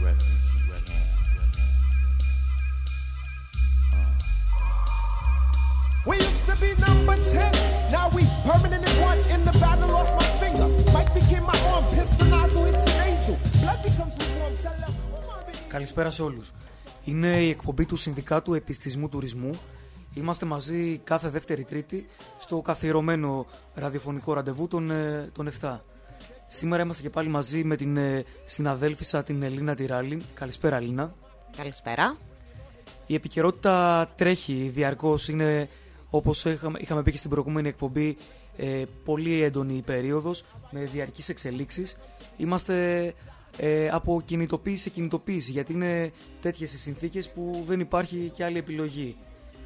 We used to be number 10, now we permanently one in the battle, lost my finger. Mike became my arm, pistol nozzle hits your nasal. Blood becomes warm, tell them. Καλησπέρα σε όλους. Είναι η εκπομπή του Συνδικάτου Επιστημισμού Τουρισμού. Είμαστε μαζί κάθε Δεύτερη Τρίτη στο καθιερωμένο ραδιοφωνικό ραντεβού των 7. Σήμερα είμαστε και πάλι μαζί με την συναδέλφισσα την Ελίνα Τυράλη. Καλησπέρα, Ελίνα. Καλησπέρα. Η επικαιρότητα τρέχει διαρκώς. Είναι, όπως είχαμε πει και στην προηγούμενη εκπομπή, πολύ έντονη η περίοδος με διαρκείς εξελίξεις. Είμαστε από κινητοποίηση σε κινητοποίηση, γιατί είναι τέτοιες οι συνθήκες που δεν υπάρχει και άλλη επιλογή.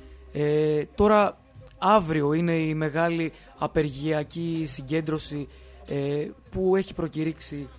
Τώρα αύριο είναι η μεγάλη απεργιακή συγκέντρωση που έχει προκηρύξει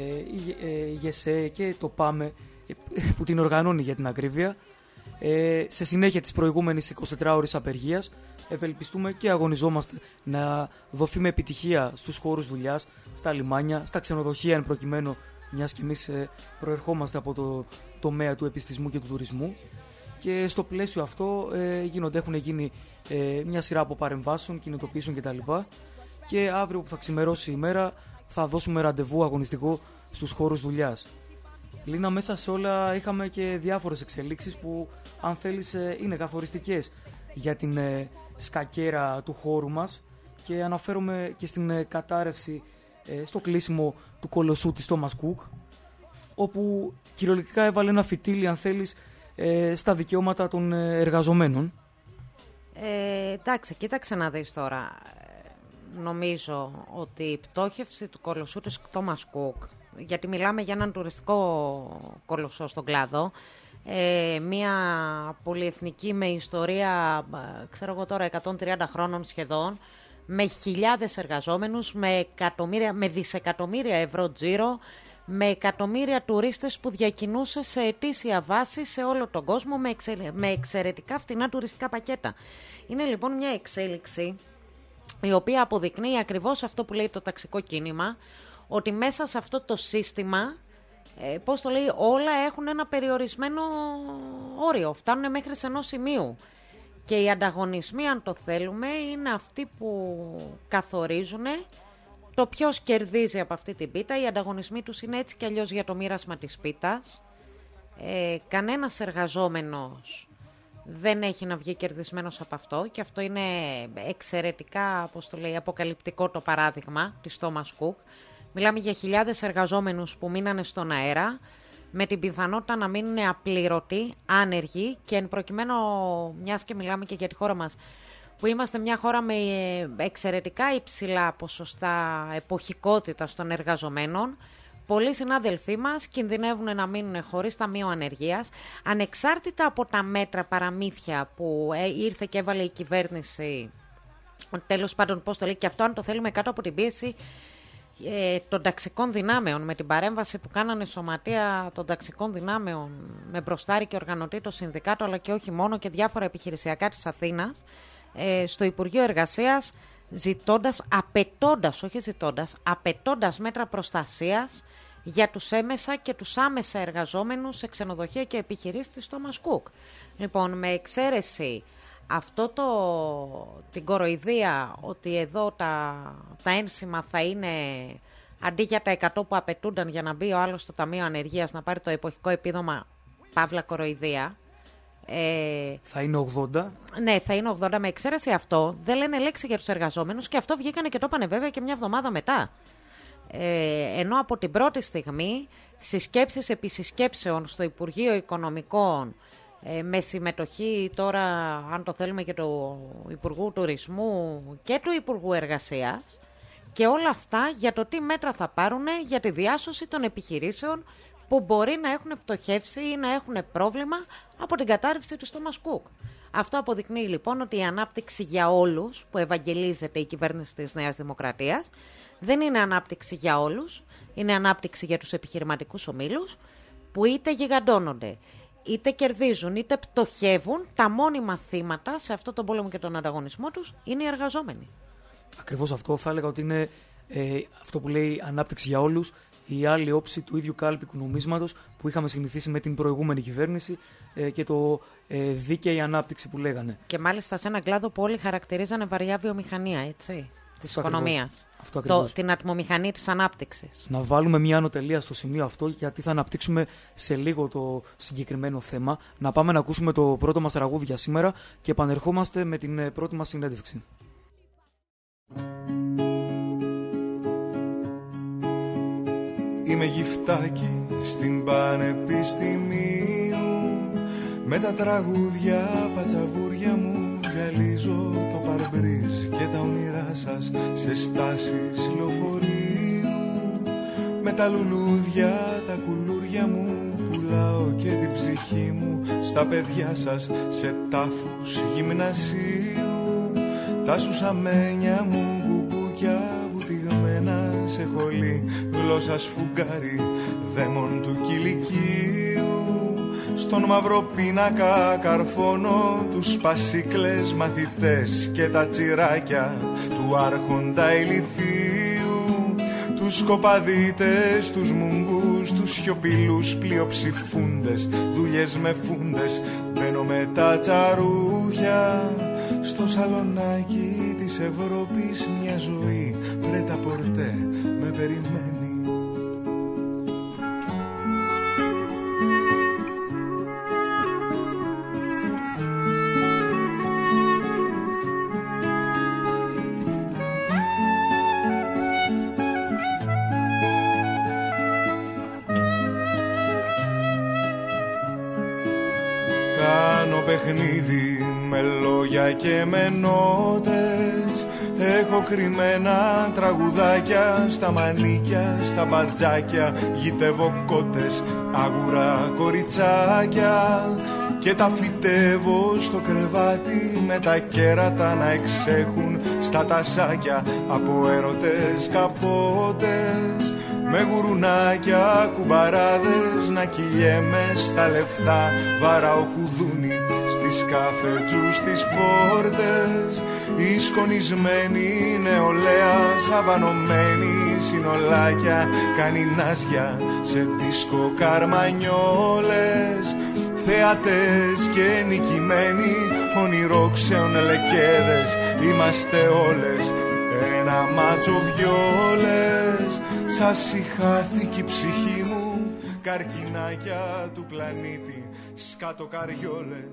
η ΓΕΣΕ και το ΠΑΜΕ, που την οργανώνει για την ακρίβεια. Σε συνέχεια της προηγούμενης 24ωρης απεργίας ευελπιστούμε και αγωνιζόμαστε να δοθεί με επιτυχία στους χώρους δουλειάς, στα λιμάνια, στα ξενοδοχεία εν προκειμένου, μιας και εμείς προερχόμαστε από το τομέα του επιστημισμού και του τουρισμού. Και στο πλαίσιο αυτό έχουν γίνει μια σειρά από παρεμβάσεων, κινητοποιήσεων κτλ. Και αύριο που θα ξημερώσει η μέρα θα δώσουμε ραντεβού αγωνιστικό στους χώρους δουλειάς. Λίνα, μέσα σε όλα είχαμε και διάφορες εξελίξεις που, αν θέλεις, είναι καθοριστικές για την σκακέρα του χώρου μας, και αναφέρομαι και στην κατάρρευση στο κλείσιμο του κολοσσού της Thomas Cook, όπου κυριολεκτικά έβαλε ένα φυτίλι, αν θέλεις, στα δικαιώματα των εργαζομένων. Εντάξει, κοίταξε να δεις τώρα. Νομίζω ότι η πτώχευση του κολοσσού της Thomas Cook, γιατί μιλάμε για έναν τουριστικό κολοσσό στον κλάδο, μια πολυεθνική με ιστορία, ξέρω εγώ τώρα, 130 χρόνων σχεδόν, με χιλιάδες εργαζόμενους, με δισεκατομμύρια ευρώ τζίρο, με εκατομμύρια τουρίστες που διακινούσε σε ετήσια βάση σε όλο τον κόσμο με εξαιρετικά φτηνά τουριστικά πακέτα. Είναι λοιπόν μια εξέλιξη η οποία αποδεικνύει ακριβώς αυτό που λέει το ταξικό κίνημα, ότι μέσα σε αυτό το σύστημα, όλα έχουν ένα περιορισμένο όριο, φτάνουν μέχρι σε ενός σημείου. Και οι ανταγωνισμοί, αν το θέλουμε, είναι αυτοί που καθορίζουν το ποιος κερδίζει από αυτή την πίτα. Οι ανταγωνισμοί τους είναι έτσι κι αλλιώς για το μοίρασμα της πίτας. Κανένας εργαζόμενος δεν έχει να βγει κερδισμένος από αυτό, και αυτό είναι εξαιρετικά, αποκαλυπτικό το παράδειγμα της Thomas Cook. Μιλάμε για χιλιάδες εργαζόμενους που μείνανε στον αέρα, με την πιθανότητα να μείνουν απλήρωτοι, άνεργοι, και εν προκειμένου, μιας και μιλάμε και για τη χώρα μας, που είμαστε μια χώρα με εξαιρετικά υψηλά ποσοστά εποχικότητας των εργαζομένων, πολλοί συνάδελφοί μας κινδυνεύουν να μείνουν χωρίς ταμείο ανεργίας, ανεξάρτητα από τα μέτρα παραμύθια που ήρθε και έβαλε η κυβέρνηση. Τέλος πάντων, και αυτό, αν το θέλουμε, κάτω από την πίεση των ταξικών δυνάμεων, με την παρέμβαση που κάνανε σωματεία των ταξικών δυνάμεων, με μπροστάρι και οργανωτή το Συνδικάτο, αλλά και όχι μόνο, και διάφορα επιχειρησιακά της Αθήνας, στο Υπουργείο Εργασίας, απαιτώντας μέτρα προστασίας για τους έμεσα και τους άμεσα εργαζόμενους σε ξενοδοχεία και επιχειρήσεις της Thomas Cook. Λοιπόν, με εξαίρεση την κοροϊδία ότι εδώ τα ένσημα θα είναι, αντί για τα 100 που απαιτούνταν για να μπει ο άλλος στο Ταμείο Ανεργίας, να πάρει το εποχικό επίδομα, παύλα κοροϊδία. Θα είναι 80. Ναι, θα είναι 80. Με εξαίρεση αυτό, δεν λένε λέξη για τους εργαζόμενους, και αυτό βγήκανε και το είπανε βέβαια και μια εβδομάδα μετά. Ενώ από την πρώτη στιγμή, συσκέψεις επί συσκέψεων στο Υπουργείο Οικονομικών, με συμμετοχή τώρα, αν το θέλουμε, και του Υπουργού Τουρισμού και του Υπουργού Εργασίας, και όλα αυτά για το τι μέτρα θα πάρουν για τη διάσωση των επιχειρήσεων που μπορεί να έχουν πτωχεύσει ή να έχουν πρόβλημα από την κατάρρευση της Thomas Cook. Αυτό αποδεικνύει λοιπόν ότι η ανάπτυξη για όλους που ευαγγελίζεται η κυβέρνηση της Νέας Δημοκρατίας δεν είναι ανάπτυξη για όλους, είναι ανάπτυξη για τους επιχειρηματικούς ομίλους που είτε γιγαντώνονται, είτε κερδίζουν, είτε πτωχεύουν. Τα μόνιμα θύματα σε αυτό τον πόλεμο και τον ανταγωνισμό τους είναι οι εργαζόμενοι. Ακριβώς αυτό θα έλεγα ότι είναι αυτό που λέει ανάπτυξη για όλους, η άλλη όψη του ίδιου κάλπικου νομίσματος που είχαμε συνηθίσει με την προηγούμενη κυβέρνηση και το δίκαιη ανάπτυξη που λέγανε. Και μάλιστα σε έναν κλάδο που όλοι χαρακτηρίζανε βαριά βιομηχανία, έτσι, της οικονομίας. Την ατμομηχανή της ανάπτυξης. Να βάλουμε μια ανωτελεία στο σημείο αυτό, γιατί θα αναπτύξουμε σε λίγο το συγκεκριμένο θέμα. Να πάμε να ακούσουμε το πρώτο μας τραγούδι για σήμερα και επανερχόμαστε με την πρώτη μας συνέντευξη. Είμαι γυφτάκι στην Πανεπιστημίου, με τα τραγούδια πατσαβούρια μου γυαλίζω το παρμπρίζ και τα όνειρά σας σε στάσεις λεωφορείου. Με τα λουλούδια τα κουλούρια μου πουλάω και την ψυχή μου στα παιδιά σας σε τάφους γυμνασίου. Τα σουσαμένια μου μπουμπούκια βουτυγμένα σε χολή, γλώσσα σφουγγάρι δαίμον του κηλικίου. Στον μαύρο πίνακα καρφώνω τους πασίκλες μαθητές και τα τσιράκια του άρχοντα ηλιθίου. Τους σκοπαδίτες, τους μουγκούς, τους σιωπηλούς πλειοψηφούντες, δουλειές με φούντες, μπαίνω με τα τσαρούχια. Στο σαλονάκι της Ευρώπης μια ζωή πρέτα πορτέ με περιμένει. Κάνω παιχνίδι με λόγια και με νότες, έχω κρυμμένα τραγουδάκια στα μανίκια, στα μπατζάκια, γητεύω κότες, αγουρά κοριτσάκια και τα φυτεύω στο κρεβάτι με τα κέρατα να εξέχουν στα τασάκια από έρωτες καπότες. Με γουρουνάκια, κουμπαράδες, να κυλιέμαι στα λεφτά, βαράω κουδούνι στις καφετζούς στις πόρτες. Η σκονισμένη νεολαία, σαβανωμένη συνολάκια, κάνει νάζια σε δίσκο καρμανιόλες. Θεατές και νικημένοι, ονειρόξεων λεκέδες, είμαστε όλες ένα μάτσο βιόλες. Σας ηχάθηκε η ψυχή μου, καρκινάκια του πλανήτη, σκάτω καριόλες.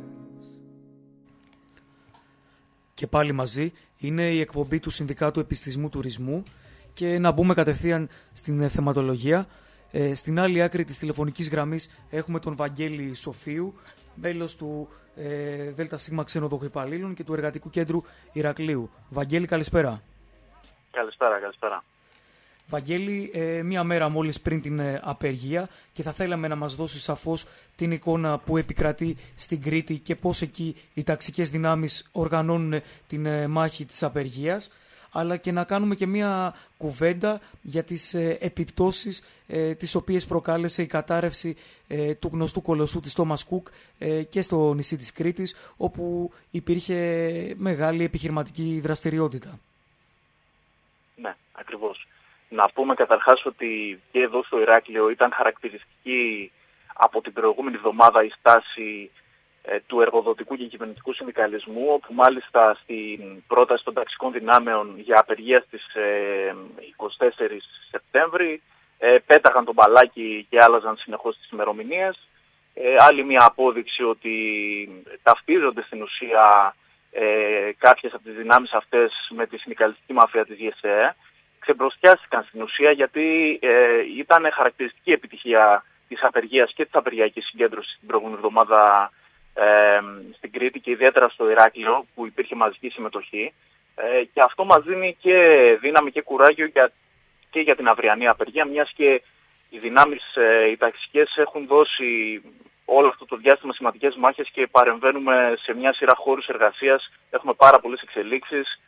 Και πάλι μαζί είναι η εκπομπή του Συνδικάτου Επιστημισμού Τουρισμού και να μπούμε κατευθείαν στην θεματολογία. Στην άλλη άκρη της τηλεφωνικής γραμμής έχουμε τον Βαγγέλη Σοφίου, μέλος του ΔΣ Ξενοδοχοϊπαλλήλων Υπαλλήλων και του Εργατικού Κέντρου Ηρακλείου. Βαγγέλη, καλησπέρα. Καλησπέρα. Βαγγέλη, μία μέρα μόλις πριν την απεργία και θα θέλαμε να μας δώσει σαφώς την εικόνα που επικρατεί στην Κρήτη και πώς εκεί οι ταξικές δυνάμεις οργανώνουν την μάχη της απεργίας, αλλά και να κάνουμε και μία κουβέντα για τις επιπτώσεις τις οποίες προκάλεσε η κατάρρευση του γνωστού κολοσσού της Thomas Cook και στο νησί της Κρήτης, όπου υπήρχε μεγάλη επιχειρηματική δραστηριότητα. Ναι, ακριβώς. Να πούμε καταρχάς ότι και εδώ στο Ηράκλειο ήταν χαρακτηριστική από την προηγούμενη εβδομάδα η στάση του εργοδοτικού και κυβερνητικού συνδικαλισμού, όπου μάλιστα στην πρόταση των ταξικών δυνάμεων για απεργία στις 24 Σεπτέμβρη πέταγαν τον μπαλάκι και άλλαζαν συνεχώς τις ημερομηνίες. Άλλη μια απόδειξη ότι ταυτίζονται στην ουσία κάποιες από τις δυνάμεις αυτές με τη συνδικαλιστική μαφία της ΓΕΣΕ. Ξεμπροστιάστηκαν στην ουσία γιατί ήταν χαρακτηριστική επιτυχία της απεργίας και της απεργιακής συγκέντρωσης την προηγούμενη εβδομάδα στην Κρήτη και ιδιαίτερα στο Ηράκλειο που υπήρχε μαζική συμμετοχή και αυτό μας δίνει και δύναμη και κουράγιο και για την αυριανή απεργία, μιας και οι δυνάμεις οι ταξικές έχουν δώσει όλο αυτό το διάστημα σημαντικές μάχες και παρεμβαίνουμε σε μια σειρά χώρους εργασίας, έχουμε πάρα πολλές εξελίξεις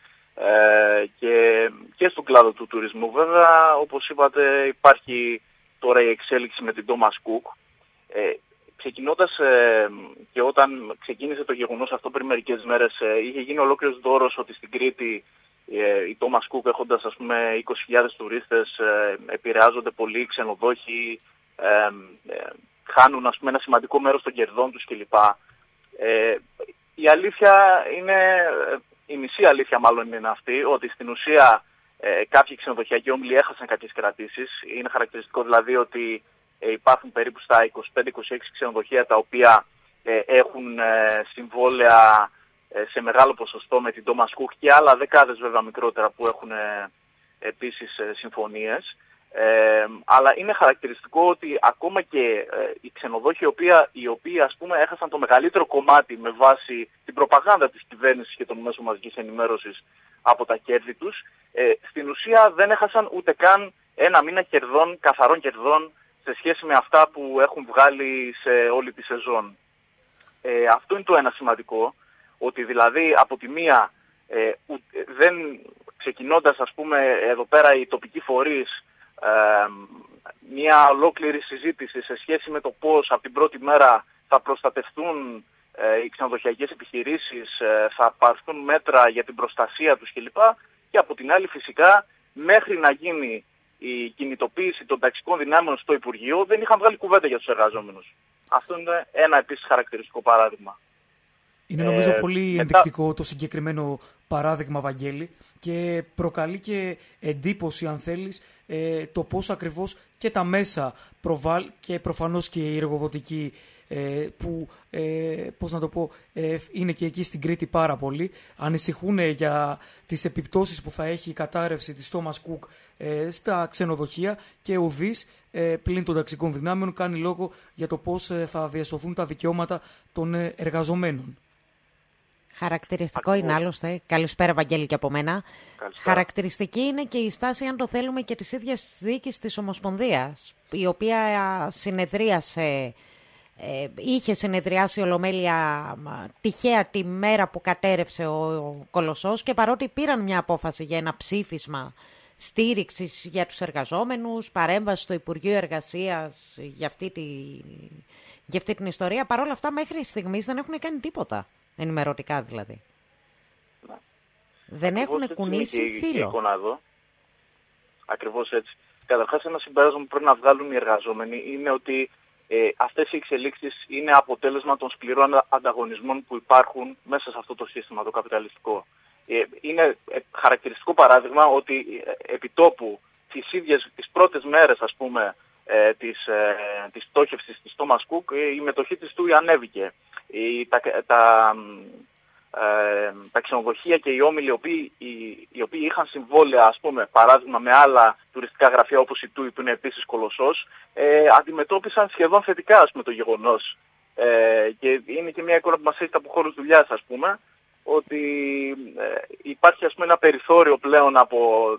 και στον κλάδο του τουρισμού. Βέβαια, όπως είπατε, υπάρχει τώρα η εξέλιξη με την Thomas Cook. Ξεκινώντας και όταν ξεκίνησε το γεγονός αυτό πριν μερικές μέρες, είχε γίνει ολόκληρος δώρος ότι στην Κρήτη η Thomas Cook έχοντας ας πούμε 20.000 τουρίστες, επηρεάζονται πολύ οι ξενοδόχοι, χάνουν ας πούμε ένα σημαντικό μέρος των κερδών τους κλπ. Η αλήθεια είναι, η μισή αλήθεια μάλλον είναι αυτή, ότι στην ουσία κάποιοι ξενοδοχειακοί όμιλοι έχασαν κάποιες κρατήσεις. Είναι χαρακτηριστικό δηλαδή ότι υπάρχουν περίπου στα 25-26 ξενοδοχεία τα οποία έχουν συμβόλαια σε μεγάλο ποσοστό με την Thomas Cook και άλλα δεκάδες βέβαια μικρότερα που έχουν επίσης συμφωνίες. Αλλά είναι χαρακτηριστικό ότι ακόμα και οι ξενοδόχοι οι οποίοι ας πούμε έχασαν το μεγαλύτερο κομμάτι με βάση την προπαγάνδα της κυβέρνησης και των μέσων μαζικής ενημέρωσης από τα κέρδη τους, στην ουσία δεν έχασαν ούτε καν ένα μήνα κερδών, καθαρών κερδών σε σχέση με αυτά που έχουν βγάλει σε όλη τη σεζόν. Αυτό είναι το ένα σημαντικό, ότι δηλαδή από τη μία δεν ξεκινώντας ας πούμε εδώ πέρα οι τοπικοί φορείς μια ολόκληρη συζήτηση σε σχέση με το πώς από την πρώτη μέρα θα προστατευτούν οι ξενοδοχειακές επιχειρήσεις, θα πάρθουν μέτρα για την προστασία τους κλπ. Και από την άλλη φυσικά μέχρι να γίνει η κινητοποίηση των ταξικών δυνάμεων στο Υπουργείο δεν είχαν βγάλει κουβέντα για τους εργαζόμενους. Αυτό είναι ένα επίσης χαρακτηριστικό παράδειγμα. Είναι νομίζω πολύ ενδεικτικό το συγκεκριμένο παράδειγμα, Βαγγέλη, και προκαλεί και εντύπωση, αν θέλεις, το πώς ακριβώς και τα μέσα και προφανώς και οι εργοδοτικοί που, πώς να το πω, είναι και εκεί στην Κρήτη πάρα πολύ, ανησυχούν για τις επιπτώσεις που θα έχει η κατάρρευση της Thomas Cook στα ξενοδοχεία, και ο ΔΙΣ πλην των ταξικών δυνάμεων κάνει λόγο για το πώς θα διασωθούν τα δικαιώματα των εργαζομένων. Χαρακτηριστικό είναι άλλωστε, καλησπέρα Βαγγέλη και από μένα, χαρακτηριστική είναι και η στάση, αν το θέλουμε, και της ίδιας της διοίκησης της Ομοσπονδίας, η οποία είχε συνεδριάσει Ολομέλεια τυχαία τη μέρα που κατέρευσε ο Κολοσσός, και παρότι πήραν μια απόφαση για ένα ψήφισμα στήριξης για τους εργαζόμενους, παρέμβαση στο Υπουργείο Εργασίας για αυτή την ιστορία, παρόλα αυτά μέχρι στιγμής δεν έχουν κάνει τίποτα. Ενημερωτικά δηλαδή. Ναι. Δεν έχουν κουνήσει φύλλο. Ακριβώς έτσι. Καταρχάς ένα συμπέρασμα που πρέπει να βγάλουν οι εργαζόμενοι είναι ότι αυτές οι εξελίξεις είναι αποτέλεσμα των σκληρών ανταγωνισμών που υπάρχουν μέσα σε αυτό το σύστημα, το καπιταλιστικό. Είναι χαρακτηριστικό παράδειγμα ότι επιτόπου τις πρώτες μέρες ας πούμε της πτώχευσης της Thomas Cook η μετοχή της του ανέβηκε. Τα ξενοδοχεία και οι όμιλοι οι οποίοι είχαν συμβόλαια, ας πούμε, παράδειγμα με άλλα τουριστικά γραφεία όπως η TUI που είναι επίσης κολοσσός, αντιμετώπισαν σχεδόν θετικά, ας πούμε, το γεγονός. Και είναι και μια εικόνα που μας έχει από χώρους δουλειάς, ας πούμε, ότι υπάρχει, ας πούμε, ένα περιθώριο πλέον από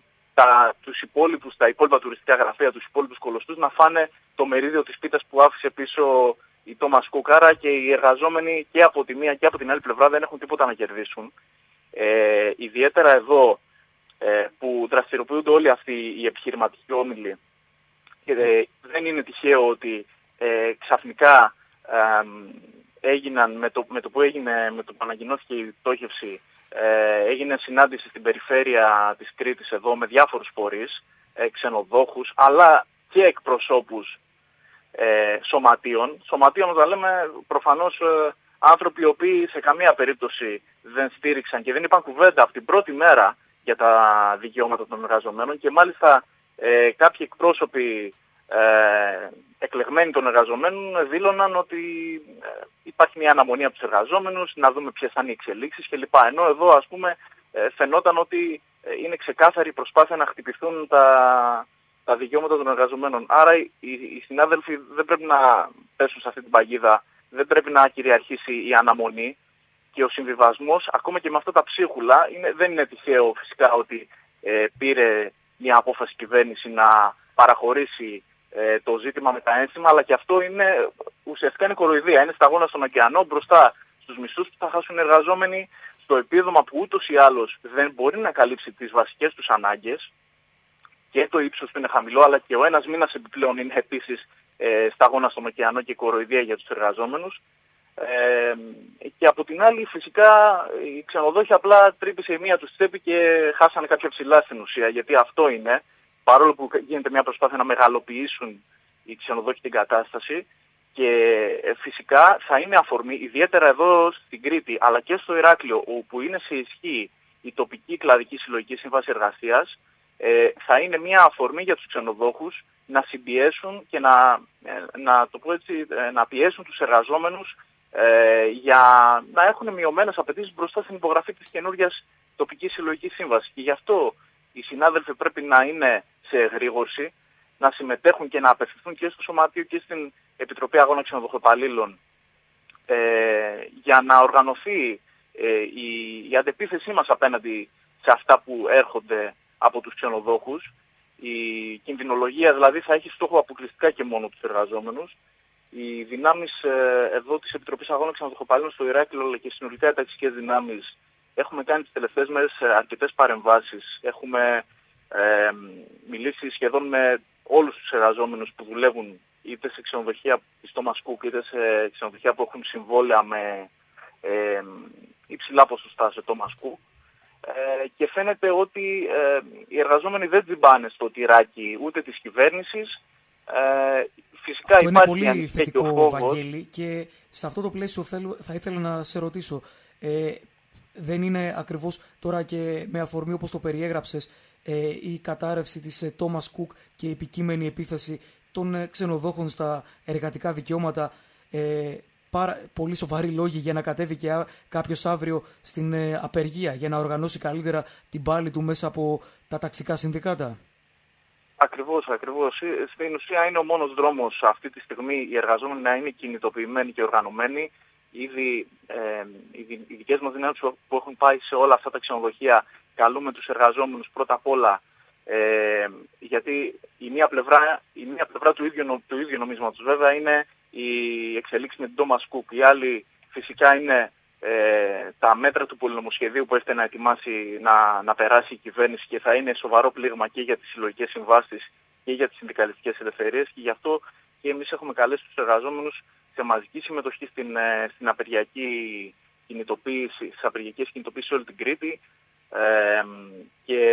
τα υπόλοιπα τουριστικά γραφεία, τους υπόλοιπους κολοσσούς, να φάνε το μερίδιο της πίτας που άφησε πίσω η Thomas Cook. Άρα και οι εργαζόμενοι και από τη μία και από την άλλη πλευρά δεν έχουν τίποτα να κερδίσουν. Ιδιαίτερα εδώ που δραστηριοποιούνται όλοι αυτοί οι επιχειρηματικοί όμιλοι, και δεν είναι τυχαίο ότι ξαφνικά έγιναν με το που ανακοινώθηκε η πτώχευση, έγινε συνάντηση στην περιφέρεια της Κρήτης εδώ με διάφορους φορείς, ξενοδόχους, αλλά και εκπροσώπους σωματείων, όταν λέμε προφανώς άνθρωποι οι οποίοι σε καμία περίπτωση δεν στήριξαν και δεν είπαν κουβέντα από την πρώτη μέρα για τα δικαιώματα των εργαζομένων, και μάλιστα κάποιοι εκπρόσωποι εκλεγμένοι των εργαζομένων δήλωναν ότι υπάρχει μια αναμονή από τους εργαζόμενους, να δούμε ποιες θα είναι οι εξελίξεις κλπ. Ενώ εδώ, ας πούμε, φαινόταν ότι είναι ξεκάθαρη προσπάθεια να χτυπηθούν τα δικαιώματα των εργαζομένων. Άρα οι συνάδελφοι δεν πρέπει να πέσουν σε αυτή την παγίδα, δεν πρέπει να κυριαρχήσει η αναμονή και ο συμβιβασμός, ακόμα και με αυτά τα ψίχουλα. Δεν είναι τυχαίο φυσικά ότι πήρε μια απόφαση κυβέρνηση να παραχωρήσει το ζήτημα με τα ένσημα, αλλά και αυτό είναι ουσιαστικά είναι κοροϊδία. Είναι σταγόνα στον ωκεανό μπροστά στους μισθούς που θα χάσουν οι εργαζόμενοι, στο επίδομα που ούτως ή άλλως δεν μπορεί να καλύψει τις βασικές τους ανάγκες, και το ύψος του είναι χαμηλό, αλλά και ο ένας μήνας επιπλέον είναι επίσης σταγόνα στον ωκεανό και κοροϊδία για τους εργαζόμενους. Και από την άλλη φυσικά οι ξενοδόχοι απλά τρύπησε η μία τους τσέπη και χάσανε κάποια ψηλά στην ουσία, γιατί αυτό είναι, παρόλο που γίνεται μια προσπάθεια να μεγαλοποιήσουν οι ξενοδόχοι την κατάσταση, και φυσικά θα είναι αφορμή, ιδιαίτερα εδώ στην Κρήτη αλλά και στο Ηράκλειο, όπου είναι σε ισχύ η τοπική κλαδική συλλογική σύμβαση εργασίας, θα είναι μια αφορμή για τους ξενοδόχους να συμπιέσουν και να πιέσουν τους εργαζόμενους για να έχουν μειωμένες απαιτήσεις μπροστά στην υπογραφή της καινούργιας τοπικής συλλογικής σύμβασης. Και γι' αυτό οι συνάδελφοι πρέπει να είναι σε εγρήγορση, να συμμετέχουν και να απευθυνθούν και στο Σωματείο και στην Επιτροπή Αγώνα Ξενοδοχοϊπαλλήλων για να οργανωθεί η αντεπίθεσή μας απέναντι σε αυτά που έρχονται από τους ξενοδόχους. Η κινδυνολογία δηλαδή θα έχει στόχο αποκλειστικά και μόνο τους εργαζόμενους. Οι δυνάμεις εδώ της Επιτροπής Αγώνα Ξενοδοχοϊπαλλήλων στο Ηράκλειο αλλά και συνολικά οι ταξικές δυνάμεις έχουμε κάνει τις τελευταίες μέρες αρκετές παρεμβάσεις. Έχουμε μιλήσει σχεδόν με όλους τους εργαζόμενους που δουλεύουν είτε σε ξενοδοχεία της Thomas Cook είτε σε ξενοδοχεία που έχουν συμβόλαια με υψηλά ποσοστά σε Thomas Cook, και φαίνεται ότι οι εργαζόμενοι δεν τζιμπάνε στο τυράκι ούτε της κυβέρνησης. Φυσικά αυτό υπάρχει είναι πολύ θετικό, και ο φόβος. Βαγγέλη, και σε αυτό το πλαίσιο θα ήθελα να σε ρωτήσω, δεν είναι ακριβώς τώρα και με αφορμή όπως το περιέγραψες η κατάρρευση της Thomas Cook και η επικείμενη επίθεση των ξενοδόχων στα εργατικά δικαιώματα πολύ σοβαροί λόγοι για να κατέβει και κάποιος αύριο στην απεργία για να οργανώσει καλύτερα την πάλη του μέσα από τα ταξικά συνδικάτα? Ακριβώς. Στην ουσία είναι ο μόνος δρόμος αυτή τη στιγμή οι εργαζόμενοι να είναι κινητοποιημένοι και οργανωμένοι. Ήδη οι δικές μας δυνάμεις που έχουν πάει σε όλα αυτά τα ξενοδοχεία καλούμε τους εργαζόμενους πρώτα απ' όλα, γιατί η μία πλευρά του ίδιου νομίσματος βέβαια είναι η εξελίξη με την Thomas Cook. Η άλλη φυσικά είναι τα μέτρα του πολυνομοσχεδίου που έχετε να ετοιμάσει να περάσει η κυβέρνηση, και θα είναι σοβαρό πλήγμα και για τις συλλογικές συμβάσεις και για τις συνδικαλιστικές ελευθερίες, και γι' αυτό και εμείς έχουμε καλέσει τους εργαζόμενους σε μαζική συμμετοχή στην απεργιακή κινητοποίηση, στις απεργιακές κινητοποίησεις σε όλη την Κρήτη. Και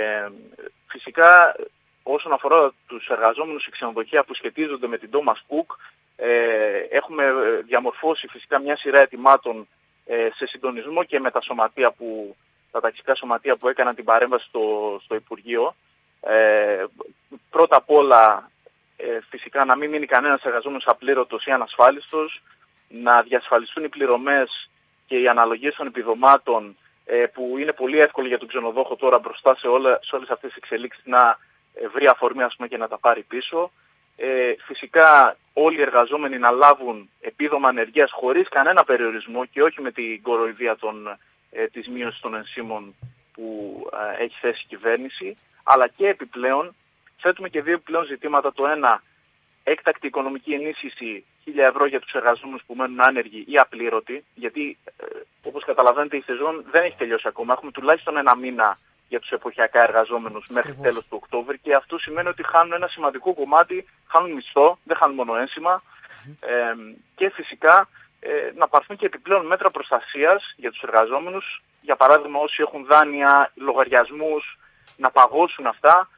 φυσικά όσον αφορά τους εργαζόμενους σε ξενοδοχεία που σχετίζονται με την Thomas Cook, έχουμε διαμορφώσει φυσικά μια σειρά αιτημάτων σε συντονισμό και με τα ταξικά σωματεία που έκαναν την παρέμβαση στο Υπουργείο. Πρώτα απ' όλα φυσικά να μην μείνει κανένας εργαζόμενος απλήρωτος ή ανασφάλιστος, να διασφαλιστούν οι πληρωμές και οι αναλογίες των επιδομάτων, που είναι πολύ εύκολο για τον ξενοδόχο τώρα μπροστά σε όλες αυτές τις εξελίξεις να βρει αφορμή και να τα πάρει πίσω. Φυσικά όλοι οι εργαζόμενοι να λάβουν επίδομα ανεργίας χωρίς κανένα περιορισμό και όχι με την κοροϊδία της μείωσης των ενσύμων που έχει θέσει η κυβέρνηση, αλλά και επιπλέον θέτουμε και δύο επιπλέον ζητήματα. Το ένα, έκτακτη οικονομική ενίσχυση 1.000 ευρώ για τους εργαζόμενους που μένουν άνεργοι ή απλήρωτοι, γιατί όπως καταλαβαίνετε η σεζόν δεν έχει τελειώσει ακόμα. Έχουμε τουλάχιστον ένα μήνα για τους εποχιακά εργαζόμενους μέχρι τέλος του Οκτώβρη, και αυτό σημαίνει ότι χάνουν ένα σημαντικό κομμάτι, χάνουν μισθό, δεν χάνουν μόνο ένσημα, και φυσικά να πάρθουν και επιπλέον μέτρα προστασίας για τους εργαζόμενους, για παράδειγμα όσοι έχουν δάνεια, λογαριασμούς, να παγώσουν αυτά,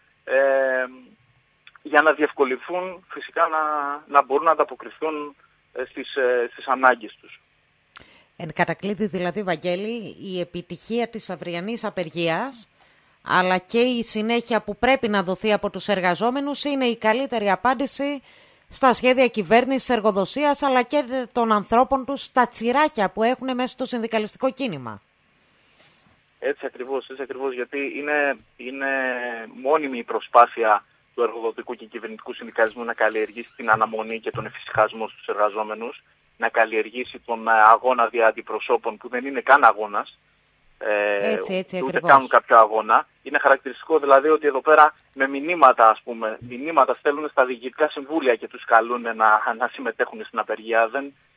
για να διευκολυνθούν φυσικά να μπορούν να ανταποκριθούν στις ανάγκες τους. Εν κατακλείδη δηλαδή, Βαγγέλη, η επιτυχία της αυριανής απεργίας αλλά και η συνέχεια που πρέπει να δοθεί από τους εργαζόμενους είναι η καλύτερη απάντηση στα σχέδια κυβέρνησης, εργοδοσίας αλλά και των ανθρώπων τους στα τσιράκια που έχουν μέσα στο συνδικαλιστικό κίνημα. Έτσι ακριβώς, γιατί είναι μόνιμη η προσπάθεια του εργοδοτικού και κυβερνητικού συνδικαλισμού να καλλιεργήσει την αναμονή και τον εφησυχασμό στους εργαζόμενους, να καλλιεργήσει τον αγώνα δια αντιπροσώπων που δεν είναι καν αγώνας, έτσι, ούτε ακριβώς. κάνουν κάποιο αγώνα. Είναι χαρακτηριστικό δηλαδή ότι εδώ πέρα με μηνύματα στέλνουν στα διοικητικά συμβούλια και τους καλούν να συμμετέχουν στην απεργία.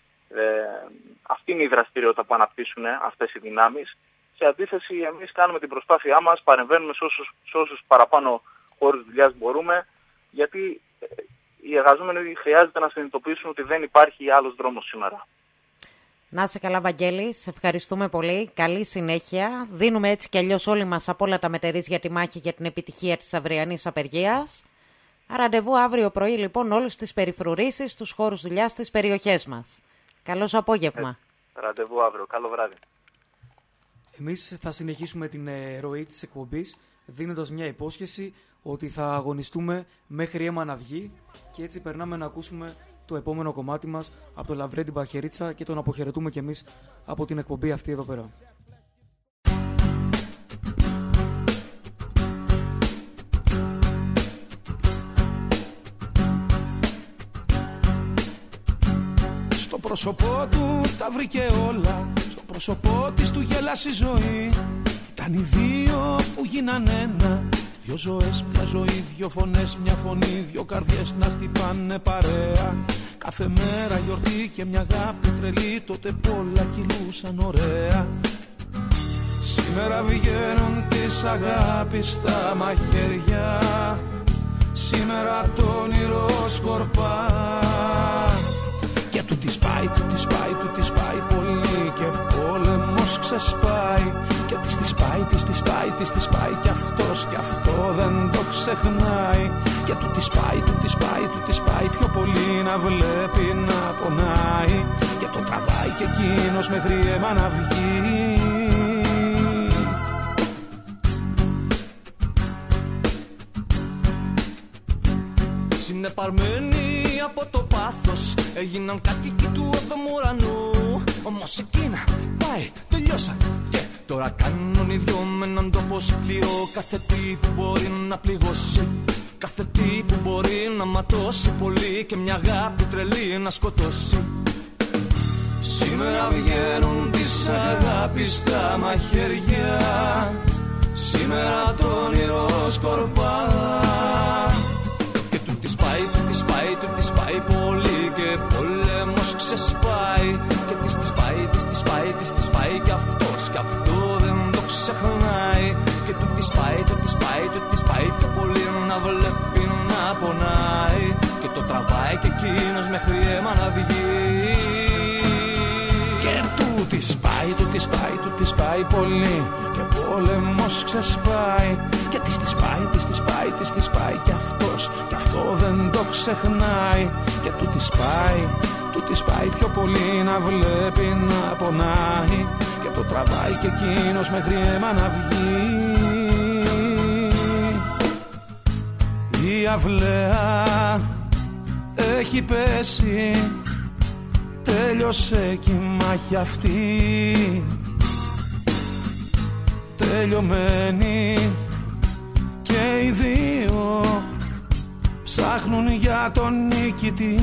Αυτή είναι η δραστηριότητα που αναπτύσσουν αυτές οι δυνάμεις. Σε αντίθεση, εμείς κάνουμε την προσπάθειά μας, παρεμβαίνουμε σε όσους παραπάνω χώρους δουλειάς μπορούμε, γιατί οι εργαζόμενοι χρειάζεται να συνειδητοποιήσουν ότι δεν υπάρχει άλλος δρόμος σήμερα. Να είσαι καλά, Βαγγέλη. Σε ευχαριστούμε πολύ. Καλή συνέχεια. Δίνουμε έτσι κι αλλιώς όλοι μας από όλα τα μετερείς για τη μάχη για την επιτυχία της αυριανής απεργίας. Ραντεβού αύριο πρωί, λοιπόν, όλες τις περιφρουρήσεις, στους χώρους δουλειάς, στις περιοχές μας. Καλό σου απόγευμα. Ραντεβού αύριο. Καλό βράδυ. Εμείς θα συνεχίσουμε την ροή της εκπομπής, δίνοντας μια υπόσχεση ότι θα αγωνιστούμε μέχρι αίμα να βγει, και έτσι περνάμε να ακούσουμε το επόμενο κομμάτι μας από το Λαβρέντι Μπαχερίτσα και τον αποχαιρετούμε κι εμείς από την εκπομπή αυτή εδώ πέρα. Στο πρόσωπό του τα βρήκε όλα, στο πρόσωπό της του γέλασε η ζωή. Ήταν οι δύο που γίνανε ένα, δύο ζωές, μια ζωή, δύο φωνές, μια φωνή, δύο καρδιές να χτυπάνε παρέα. Κάθε μέρα γιορτή και μια αγάπη τρελή, τότε πολλά κυλούσαν ωραία. Σήμερα βγαίνουν της αγάπης στα μαχαίρια, σήμερα το όνειρο σκορπά. Και του της πάει, του της πάει, του της πάει πολύ, και πόλεμος ξεσπάει. Και της πάει, της πάει, της πάει, κι αυτός κι αυτό δεν το ξεχνάει. Και του της πάει, του της πάει, του της πάει πιο πολύ, να βλέπει να πονάει. Και το τραβάει κι εκείνος μέχρι αίμα να βγει. Συνεπαρμένοι από το πάθος, έγιναν κάτοικοι του οδόμου ουρανού. Όμως εκείνα πάει, τελειώσαν και τώρα κάνουν οι δυο με έναν τόπο σκληρό. Κάθε τι που μπορεί να πληγώσει, κάθε τι που μπορεί να ματώσει πολύ, και μια αγάπη τρελή να σκοτώσει. Σήμερα βγαίνουν της αγάπης στα μαχαίρια, σήμερα το όνειρο σκορπά. Και του της πάει, του της πάει, του της πάει πολύ, και πόλεμος ξεσπάει. Και της πάει, της πάει, της πάει, κι αυτός κι αυτό δεν το ξεχνάει. Και του της πάει, του της πάει, του της πάει πιο πολύ, να βλέπει να πονάει. Και το τραβάει κι εκείνος μέχρι αίμα να βγει. Και του της πάει, του της πάει, του της πάει πολύ, και πόλεμος ξεσπάει. Και της πάει, της πάει, της πάει, κι αυτός κι αυτό δεν το ξεχνάει. Και του της πάει πιο πολύ, να βλέπει να πονάει. Και το τραβάει κι εκείνος μέχρι αίμα να βγει. Η αυλαία έχει πέσει, τέλειωσε κι η μάχη αυτή. Τελειωμένη και οι δύο ψάχνουν για τον νικητή.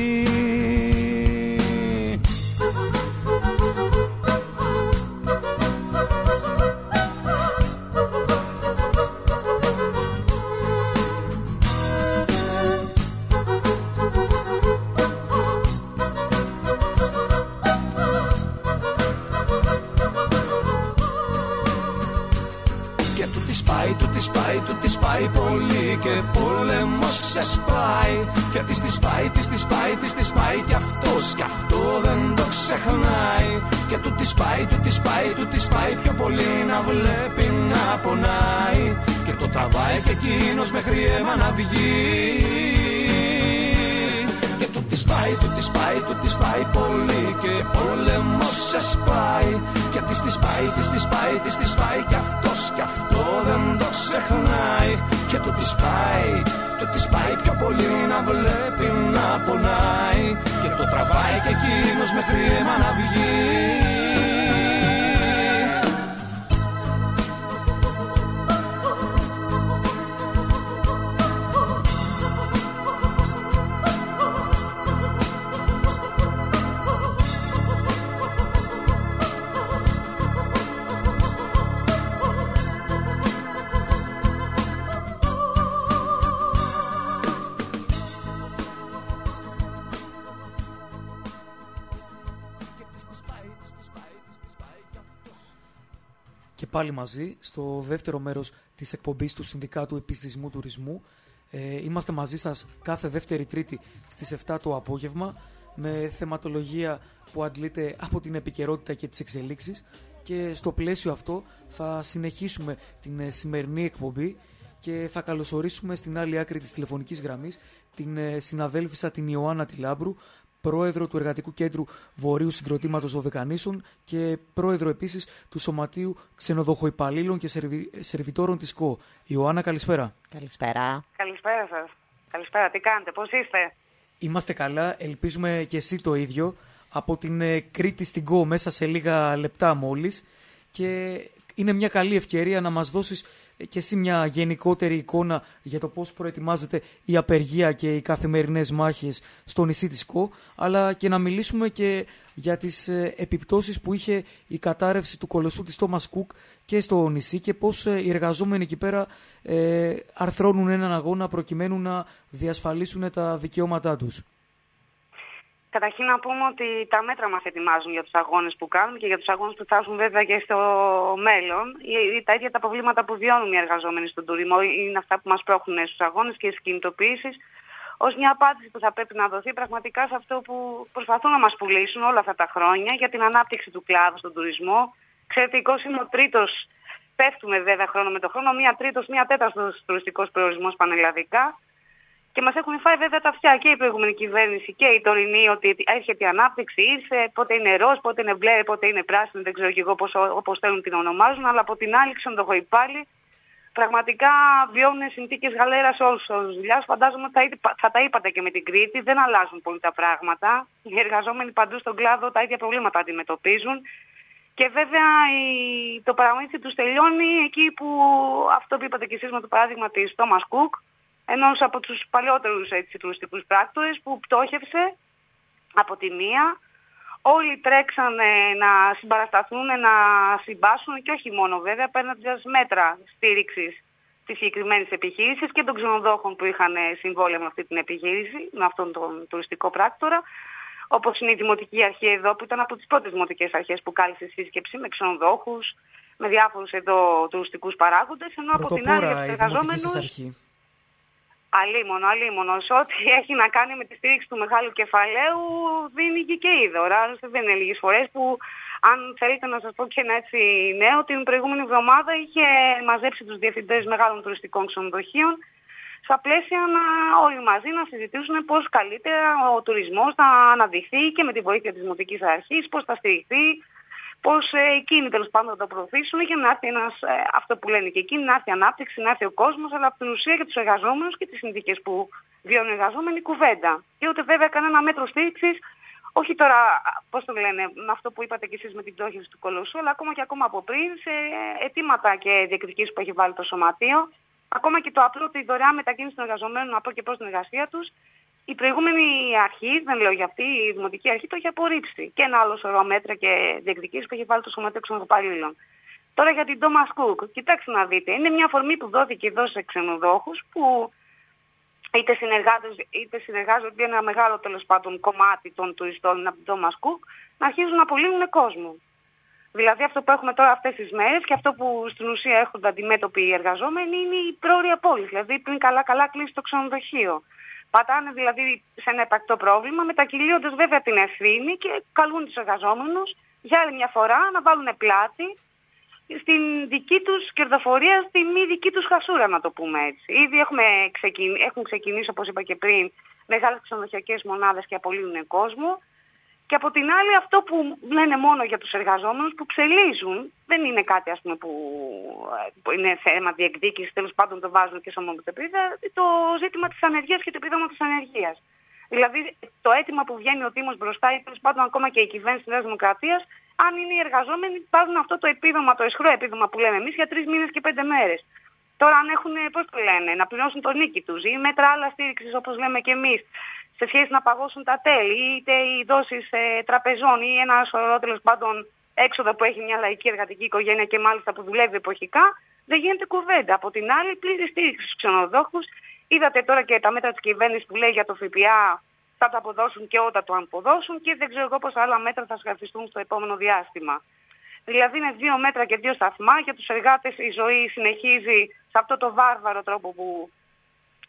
Του της πάει πολύ, και πόλεμος ξεσπάει. Και της πάει, της πάει, της πάει, κι αυτός κι αυτό δεν το ξεχνάει. Και του της πάει, του της πάει, του της πάει πιο πολύ, να βλέπει να πονάει. Και το τραβάει κι εκείνος μέχρι αίμα να βγει. Και του της πάει, του της πάει, του της πάει πολύ, και πόλεμος ξεσπάει. Και της πάει, της πάει, της πάει, κι αυτός κι αυτό δεν το ξεχνάει. Και του της πάει πιο πολύ, να βλέπει να πονάει. Και το τραβάει κι εκείνος μέχρι αίμα να βγει. Και πάλι μαζί στο δεύτερο μέρος της εκπομπής του Συνδικάτου Επιστημισμού Τουρισμού. Είμαστε μαζί σας κάθε δεύτερη Τρίτη στις 7 το απόγευμα με θεματολογία που αντλείται από την επικαιρότητα και τις εξελίξεις, και στο πλαίσιο αυτό θα συνεχίσουμε την σημερινή εκπομπή και θα καλωσορίσουμε στην άλλη άκρη της τηλεφωνικής γραμμής την συναδέλφισσα την Ιωάννα Τιλάμπρου, πρόεδρο του Εργατικού Κέντρου Βορείου Συγκροτήματος Δωδεκανήσων και πρόεδρο επίσης του Σωματείου Ξενοδοχοϊπαλλήλων και Σερβιτόρων της ΚΟ. Ιωάννα, καλησπέρα. Καλησπέρα. Καλησπέρα σας. Καλησπέρα, τι κάνετε, πώς είστε? Είμαστε καλά, ελπίζουμε και εσύ το ίδιο. Από την Κρήτη στην ΚΟ μέσα σε λίγα λεπτά μόλις, και είναι μια καλή ευκαιρία να μας δώσεις και εσύ μια γενικότερη εικόνα για το πώς προετοιμάζεται η απεργία και οι καθημερινές μάχες στο νησί της ΚΟ, αλλά και να μιλήσουμε και για τις επιπτώσεις που είχε η κατάρρευση του κολοσσού της Thomas Cook και στο νησί, και πώς οι εργαζόμενοι εκεί πέρα αρθρώνουν έναν αγώνα προκειμένου να διασφαλίσουν τα δικαιώματά τους. Καταρχήν να πούμε ότι τα μέτρα μας ετοιμάζουν για τους αγώνες που κάνουμε και για τους αγώνες που θα έρθουν βέβαια και στο μέλλον. Τα ίδια τα προβλήματα που βιώνουν οι εργαζόμενοι στον τουρισμό είναι αυτά που μας πρόχνουν στους αγώνες και στις κινητοποιήσεις, ως μια απάντηση που θα πρέπει να δοθεί πραγματικά σε αυτό που προσπαθούν να μας πουλήσουν όλα αυτά τα χρόνια για την ανάπτυξη του κλάδου στον τουρισμό. Ξέρετε, η ΚΟΣ είναι ο τρίτος, πέφτουμε βέβαια χρόνο με το χρόνο, μία τρίτος, μία τέταρτος τουριστικός προορισμός πανελλαδικά. Και μας έχουν φάει βέβαια τα αυτιά και η προηγούμενη κυβέρνηση και η τωρινή, ότι έρχεται η ανάπτυξη, ήρθε, πότε είναι ροζ, πότε είναι μπλε, πότε είναι πράσινη, δεν ξέρω και εγώ όπως θέλουν την ονομάζουν, αλλά από την άλλη ξενοδοχοϊπάλληλοι πραγματικά βιώνουν συνθήκες γαλέρας όλους τους δουλειάς. Φαντάζομαι ότι θα τα είπατε και με την Κρήτη, δεν αλλάζουν πολύ τα πράγματα. Οι εργαζόμενοι παντού στον κλάδο τα ίδια προβλήματα αντιμετωπίζουν. Και βέβαια το παραμύθι τους τελειώνει εκεί που αυτό που είπατε και εσείς με το παράδειγμα της Thomas Cook, ενός από τους παλιότερους τουριστικούς πράκτορες που πτώχευσε από τη μία. Όλοι τρέξανε να συμπαρασταθούν, να συμπάσουν και όχι μόνο βέβαια, παίρνοντας μέτρα στήριξης της συγκεκριμένης επιχείρησης και των ξενοδόχων που είχαν συμβόλαια με αυτή την επιχείρηση, με αυτόν τον τουριστικό πράκτορα, όπως είναι η Δημοτική Αρχή εδώ, που ήταν από τις πρώτες δημοτικές αρχές που κάλεσε σύσκεψη με ξενοδόχους, με διάφορους εδώ τουριστικούς παράγοντες, ενώ από την άλλη για τους εργαζόμενους... Αλίμονο. Ό,τι έχει να κάνει με τη στήριξη του μεγάλου κεφαλαίου δίνει και είδωρα. Άλλωστε δεν είναι λίγες φορές που, αν θέλετε να σας πω και ένα έτσι νέο, την προηγούμενη εβδομάδα είχε μαζέψει τους διευθυντές μεγάλων τουριστικών ξενοδοχείων στα πλαίσια όλοι μαζί να συζητήσουν πώς καλύτερα ο τουρισμός θα αναδειχθεί και με τη βοήθεια της Δημοτικής Αρχής, πώς θα στηριχθεί, πώς εκείνοι τέλος πάντων θα το προωθήσουν για να έρθει αυτό που λένε και εκείνοι, να έρθει ανάπτυξη, να έρθει ο κόσμος, αλλά από την ουσία για τους εργαζόμενους και τις συνθήκες που βιώνουν οι εργαζόμενοι κουβέντα. Και ούτε βέβαια κανένα μέτρο στήριξης, όχι τώρα, πώς το λένε, με αυτό που είπατε κι εσείς με την πτώχευση του κολοσσού, αλλά ακόμα από πριν σε αιτήματα και διεκδικήσεις που έχει βάλει το Σωματείο, ακόμα και το απλό τη δωρεάν μετακίνηση των εργαζομένων από και προς την εργασία τους. Η προηγούμενη αρχή, δεν λέω για αυτή, η Δημοτική Αρχή το έχει απορρίψει. Και ένα άλλο σωρό μέτρα και διεκδικήσεις που έχει βάλει το Σωματείο Ξενοδοχοϊπαλλήλων. Τώρα για την Thomas Cook, κοιτάξτε να δείτε, είναι μια αφορμή που δόθηκε εδώ σε ξενοδόχους που είτε συνεργάζονται ένα μεγάλο τέλος πάντων κομμάτι των τουριστών από την Thomas Cook να αρχίζουν να απολύουν κόσμο. Δηλαδή αυτό που έχουμε τώρα αυτές τις μέρες και αυτό που στην ουσία έχουν αντιμέτωποι οι εργαζόμενοι είναι η πρόωρη απόλυση. Δηλαδή πριν καλά κλείσει το ξενοδοχείο. Πατάνε δηλαδή σε ένα επακτό πρόβλημα, μετακυλίοντας βέβαια την ευθύνη και καλούν τους εργαζόμενους για άλλη μια φορά να βάλουν πλάτη στην δική τους κερδοφορία, στη μη δική τους χασούρα, να το πούμε έτσι. Ήδη έχουν ξεκινήσει, όπως είπα και πριν, μεγάλες ξενοδοχειακές μονάδες και απολύουν κόσμο. Και από την άλλη αυτό που λένε μόνο για τους εργαζόμενους που ψελίζουν, δεν είναι κάτι ας πούμε που είναι θέμα διεκδίκησης, τέλος πάντων το βάζουν και σε ομοτεπίδα, το ζήτημα της ανεργίας και το επίδομα της ανεργίας. Δηλαδή το αίτημα που βγαίνει ο Δήμος μπροστά ή τέλος πάντων ακόμα και η κυβέρνηση της Νέας Δημοκρατίας, αν είναι οι εργαζόμενοι πάρουν αυτό το επίδομα, το ισχυρό επίδομα που λέμε εμείς για 3 μήνες και 5 μέρες. Τώρα αν έχουν, πώς το λένε, να πληρώσουν τον νίκη τους ή μέτρα άλλα στήριξης όπως λέμε και εμείς, σε σχέση να παγώσουν τα τέλη, είτε οι δόσεις τραπεζών ή ένα σωρό τέλος πάντων έξοδα που έχει μια λαϊκή εργατική οικογένεια και μάλιστα που δουλεύει εποχικά, δεν γίνεται κουβέντα. Από την άλλη, πλήρη στήριξη στους ξενοδόχους. Είδατε τώρα και τα μέτρα της κυβέρνησης που λέει για το ΦΠΑ θα το αποδώσουν και όταν το αποδώσουν και δεν ξέρω εγώ πόσα άλλα μέτρα θα σχαρτιστούν στο επόμενο διάστημα. Δηλαδή είναι 2 μέτρα και 2 σταθμά. Για τους εργάτες η ζωή συνεχίζει σε αυτό το βάρβαρο τρόπο που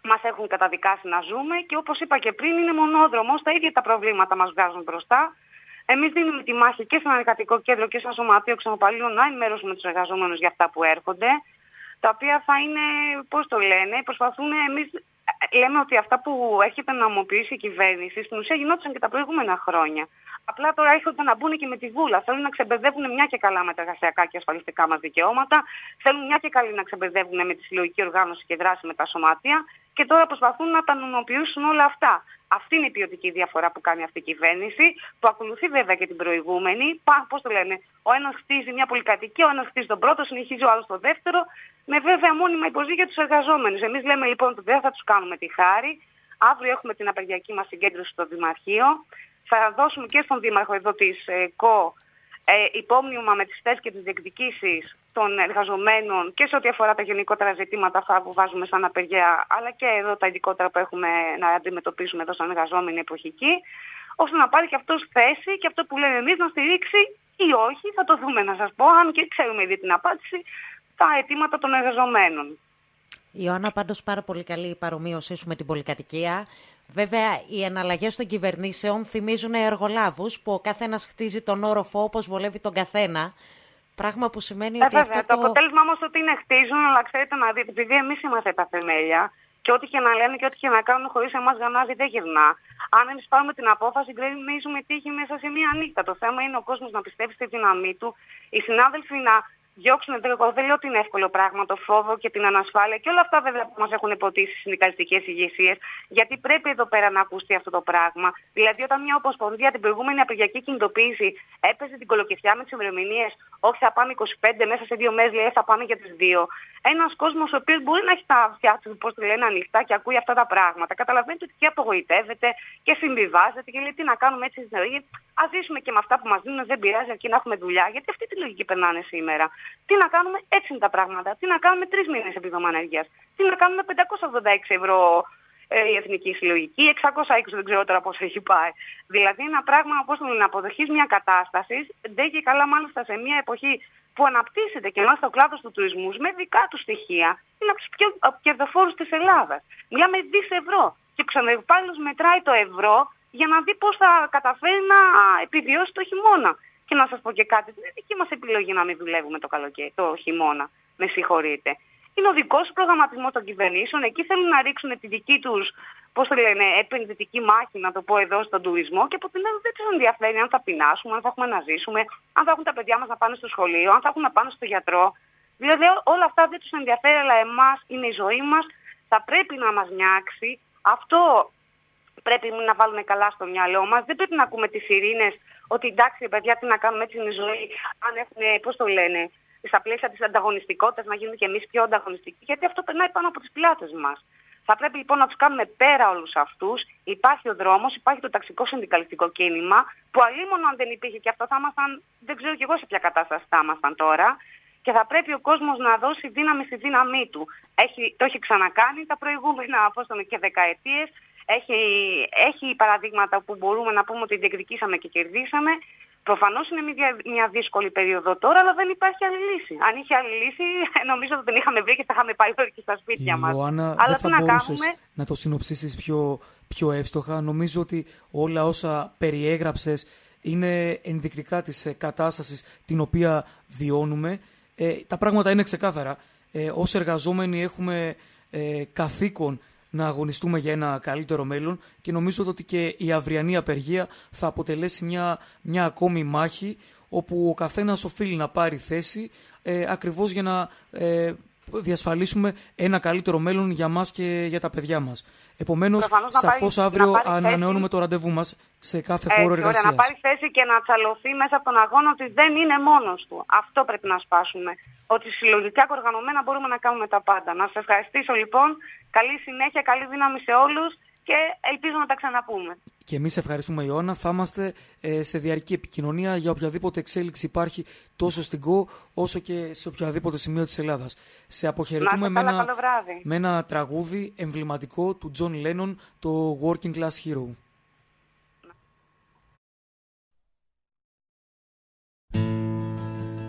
μας έχουν καταδικάσει να ζούμε και όπως είπα και πριν είναι μονόδρομος, τα ίδια τα προβλήματα μας βγάζουν μπροστά. Εμείς δίνουμε τη μάχη και σε ένα εργατικό κέντρο και σε ένα σωματείο ξενοπαλλίων να ενημερώσουμε τους εργαζόμενους για αυτά που έρχονται, τα οποία θα είναι, πώς το λένε, προσπαθούν, εμείς λέμε ότι αυτά που έρχεται να ομοποιήσει η κυβέρνηση στην ουσία γινόντουσαν και τα προηγούμενα χρόνια. Απλά τώρα έρχονται να μπουν και με τη βούλα. Θέλουν να ξεμπερδεύουν μια και καλά με τα εργασιακά και ασφαλιστικά μας δικαιώματα. Θέλουν μια και καλή να ξεμπερδεύουν με τη συλλογική οργάνωση και δράση με τα σωματεία. Και τώρα προσπαθούν να τα νομοποιήσουν όλα αυτά. Αυτή είναι η ποιοτική διαφορά που κάνει αυτή η κυβέρνηση, που ακολουθεί βέβαια και την προηγούμενη. Πώς το λένε, ο ένας χτίζει μια πολυκατοικία, ο ένας χτίζει τον πρώτο, συνεχίζει ο άλλος τον δεύτερο, με βέβαια μόνιμα υποζύγια τους εργαζόμενους. Εμείς λέμε λοιπόν ότι δεν θα τους κάνουμε τη χάρη. Αύριο έχουμε την απεργιακή μας συγκέντρωση στο Δημαρχείο. Θα δώσουμε και στον Δήμαρχο εδώ της ΚΟ υπόμνημα με τις θέσεις και τις διεκδικήσεις των εργαζομένων και σε ό,τι αφορά τα γενικότερα ζητήματα αυτά που βάζουμε σαν απεργία, αλλά και εδώ τα ειδικότερα που έχουμε να αντιμετωπίσουμε εδώ σαν εργαζόμενοι εποχικοί, ώστε να πάρει και αυτός θέση και αυτό που λέμε εμείς να στηρίξει ή όχι, θα το δούμε να σας πω, αν και ξέρουμε ήδη την απάντηση, τα αιτήματα των εργαζομένων. Ιωάννα, πάντως πάρα πολύ καλή η παρομοίωσή σου με την πολυκατοικία. Βέβαια, οι εναλλαγές των κυβερνήσεων θυμίζουν εργολάβους που ο καθένας χτίζει τον όροφο όπως βολεύει τον καθένα. Πράγμα που σημαίνει ότι βέβαια, αυτό το αποτέλεσμα όμως ότι είναι χτίζουν, αλλά ξέρετε να δείτε, επειδή εμείς είμαστε τα θεμέλια και ό,τι και να λένε και ό,τι και να κάνουν χωρίς εμάς γανάζει δεν γυρνά. Αν εμείς πάρουμε την απόφαση, γκρεμίζουμε τύχη μέσα σε μία νύχτα. Το θέμα είναι ο κόσμος να πιστεύει στη δύναμή του, οι συνάδελφοι να διώξουν, δεν λέω ότι είναι εύκολο πράγμα, το φόβο και την ανασφάλεια και όλα αυτά βέβαια που μας έχουν υποτίσει οι συνδικαλιστικές ηγεσίες, γιατί πρέπει εδώ πέρα να ακουστεί αυτό το πράγμα. Δηλαδή, όταν μια ομοσπονδία την προηγούμενη απεργιακή κινητοποίηση έπαιζε την κολοκυθιά με τις ημερομηνίες, όχι θα πάμε 25 μέσα σε 2 μέρες, λέει θα πάμε για τις 2. Ένας κόσμος ο οποίος μπορεί να έχει τα αυτιά του, πώς το λένε, ανοιχτά και ακούει αυτά τα πράγματα. Καταλαβαίνετε ότι και απογοητεύεται και συμβιβάζεται και λέει τι να κάνουμε έτσι στην ζωή. Ας ζήσουμε και με αυτά που μας δίνουν, δεν πειράζει αρκεί να έχουμε δουλειά, γιατί αυτή τη λογική περνάνε σήμερα. Τι να κάνουμε, έτσι είναι τα πράγματα. Τι να κάνουμε 3 μήνες επιδόμα ανεργίας. Τι να κάνουμε 586 ευρώ η εθνική συλλογική, 620 δεν ξέρω τώρα πώς έχει πάει. Δηλαδή ένα πράγμα, όπως το λένε, να αποδεχείς μια κατάσταση, δεν και καλά μάλιστα σε μια εποχή που αναπτύσσεται και μάλιστα ο κλάδος του τουρισμού με δικά του στοιχεία, είναι από τους πιο κερδοφόρους της Ελλάδας. Μιλάμε δις ευρώ. Και ξαναυπάλληλος μετράει το ευρώ για να δει πώς θα καταφέρει να επιβιώσει το χειμώνα. Και να σας πω και κάτι, δεν είναι δική μας επιλογή να μην δουλεύουμε το καλοκαίρι, το χειμώνα. Με συγχωρείτε. Είναι ο δικός του προγραμματισμός των κυβερνήσεων. Εκεί θέλουν να ρίξουν τη δική τους, πώς το λένε, επενδυτική μάχη, να το πω εδώ, στον τουρισμό. Και από την άλλη δεν τους ενδιαφέρει αν θα πεινάσουμε, αν θα έχουμε να ζήσουμε, αν θα έχουν τα παιδιά μας να πάνε στο σχολείο, αν θα έχουν να πάνε στο γιατρό. Δηλαδή όλα αυτά δεν τους ενδιαφέρει, αλλά εμάς είναι η ζωή μας. Θα πρέπει να μας νιάξει. Αυτό πρέπει να βάλουμε καλά στο μυαλό μας. Δεν πρέπει να ακούμε τις ειρήνες ότι εντάξει παιδιά τι να κάνουμε, έτσι είναι η ζωή. Αν έχουν, πώς το λένε, στα πλαίσια της ανταγωνιστικότητας να γίνουμε και εμείς πιο ανταγωνιστικοί, γιατί αυτό περνάει πάνω από τις πλάτες μας. Θα πρέπει λοιπόν να τους κάνουμε πέρα όλους αυτούς. Υπάρχει ο δρόμος, υπάρχει το ταξικό συνδικαλιστικό κίνημα, που αλλήμον αν δεν υπήρχε και αυτό θα ήμασταν, δεν ξέρω κι εγώ σε ποια κατάσταση θα ήμασταν τώρα. Και θα πρέπει ο κόσμος να δώσει δύναμη στη δύναμή του. Το έχει ξανακάνει τα προηγούμενα και δεκαετίες. Έχει παραδείγματα που μπορούμε να πούμε ότι διεκδικήσαμε και κερδίσαμε. Προφανώς είναι μια δύσκολη περίοδο τώρα, αλλά δεν υπάρχει άλλη λύση. Αν είχε άλλη λύση, νομίζω ότι την είχαμε βρει και θα είχαμε πάει όλοι και στα σπίτια μας. Ιωάννα, αλλά δεν θα μπορούσες να το συνοψίσεις πιο εύστοχα. Νομίζω ότι όλα όσα περιέγραψες είναι ενδεικτικά της κατάστασης την οποία βιώνουμε. Τα πράγματα είναι ξεκάθαρα. Ως εργαζόμενοι έχουμε καθήκον να αγωνιστούμε για ένα καλύτερο μέλλον και νομίζω ότι και η αυριανή απεργία θα αποτελέσει μια ακόμη μάχη όπου ο καθένας οφείλει να πάρει θέση ακριβώς για να διασφαλίσουμε ένα καλύτερο μέλλον για μας και για τα παιδιά μας. Επομένως, σαφώς αύριο ανανεώνουμε το ραντεβού μας σε κάθε χώρο εργασίας. Να πάρει θέση και να τσαλωθεί μέσα από τον αγώνα ότι δεν είναι μόνος του. Αυτό πρέπει να σπάσουμε. Ότι συλλογικά και οργανωμένα μπορούμε να κάνουμε τα πάντα. Να σας ευχαριστήσω λοιπόν. Καλή συνέχεια, καλή δύναμη σε όλους και ελπίζω να τα ξαναπούμε. Και εμείς ευχαριστούμε, Ιωάννα. Θα είμαστε σε διαρκή επικοινωνία για οποιαδήποτε εξέλιξη υπάρχει τόσο στην ΚΟ όσο και σε οποιαδήποτε σημείο της Ελλάδας. Σε αποχαιρετούμε με ένα τραγούδι εμβληματικό του Τζον Λένον, το Working Class Hero.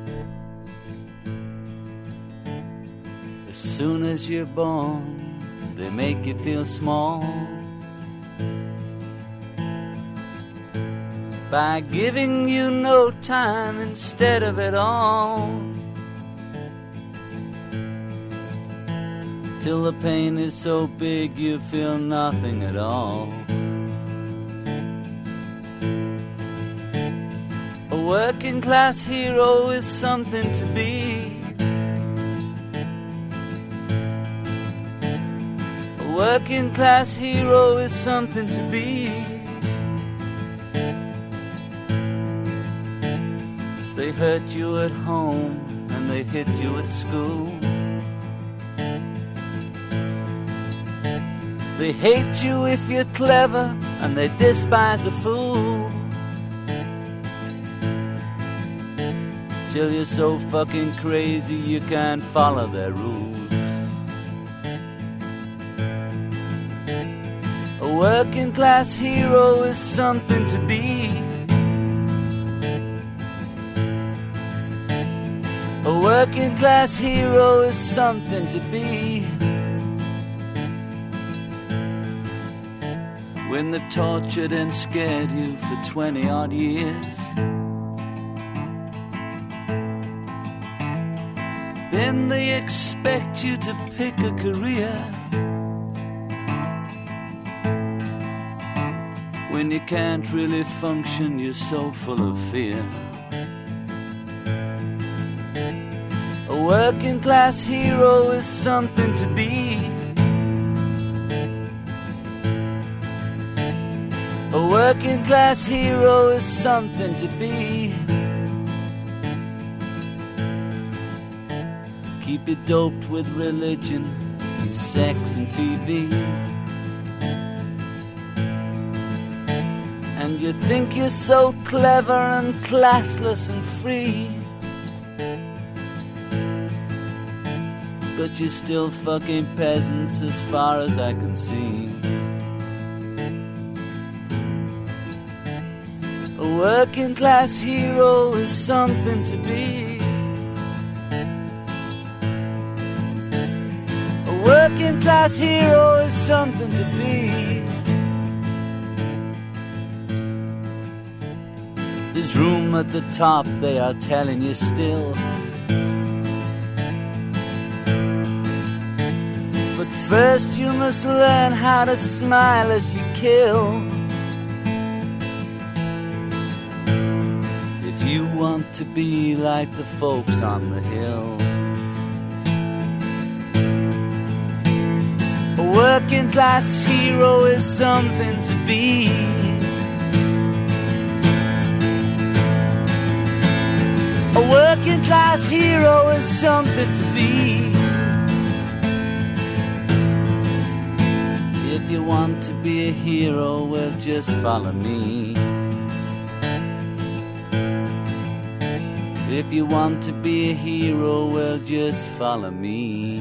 As soon as you're born, they make you feel small. By giving you no time instead of it all, till the pain is so big you feel nothing at all. A working class hero is something to be. A working class hero is something to be. They hurt you at home and they hit you at school. They hate you if you're clever and they despise a fool. Till you're so fucking crazy you can't follow their rules. A working class hero is something to be. A working class hero is something to be. When they've tortured and scared you for 20 odd years, then they expect you to pick a career. When you can't really function, you're so full of fear. A working class hero is something to be. A working class hero is something to be. Keep you doped with religion and sex and TV, and you think you're so clever and classless and free, but you're still fucking peasants as far as I can see. A working class hero is something to be. A working class hero is something to be. There's room at the top, they are telling you still. But first you must learn how to smile as you kill. You want to be like the folks on the hill. A working class hero is something to be. A working class hero is something to be. If you want to be a hero, well, just follow me. If you want to be a hero, well, just follow me.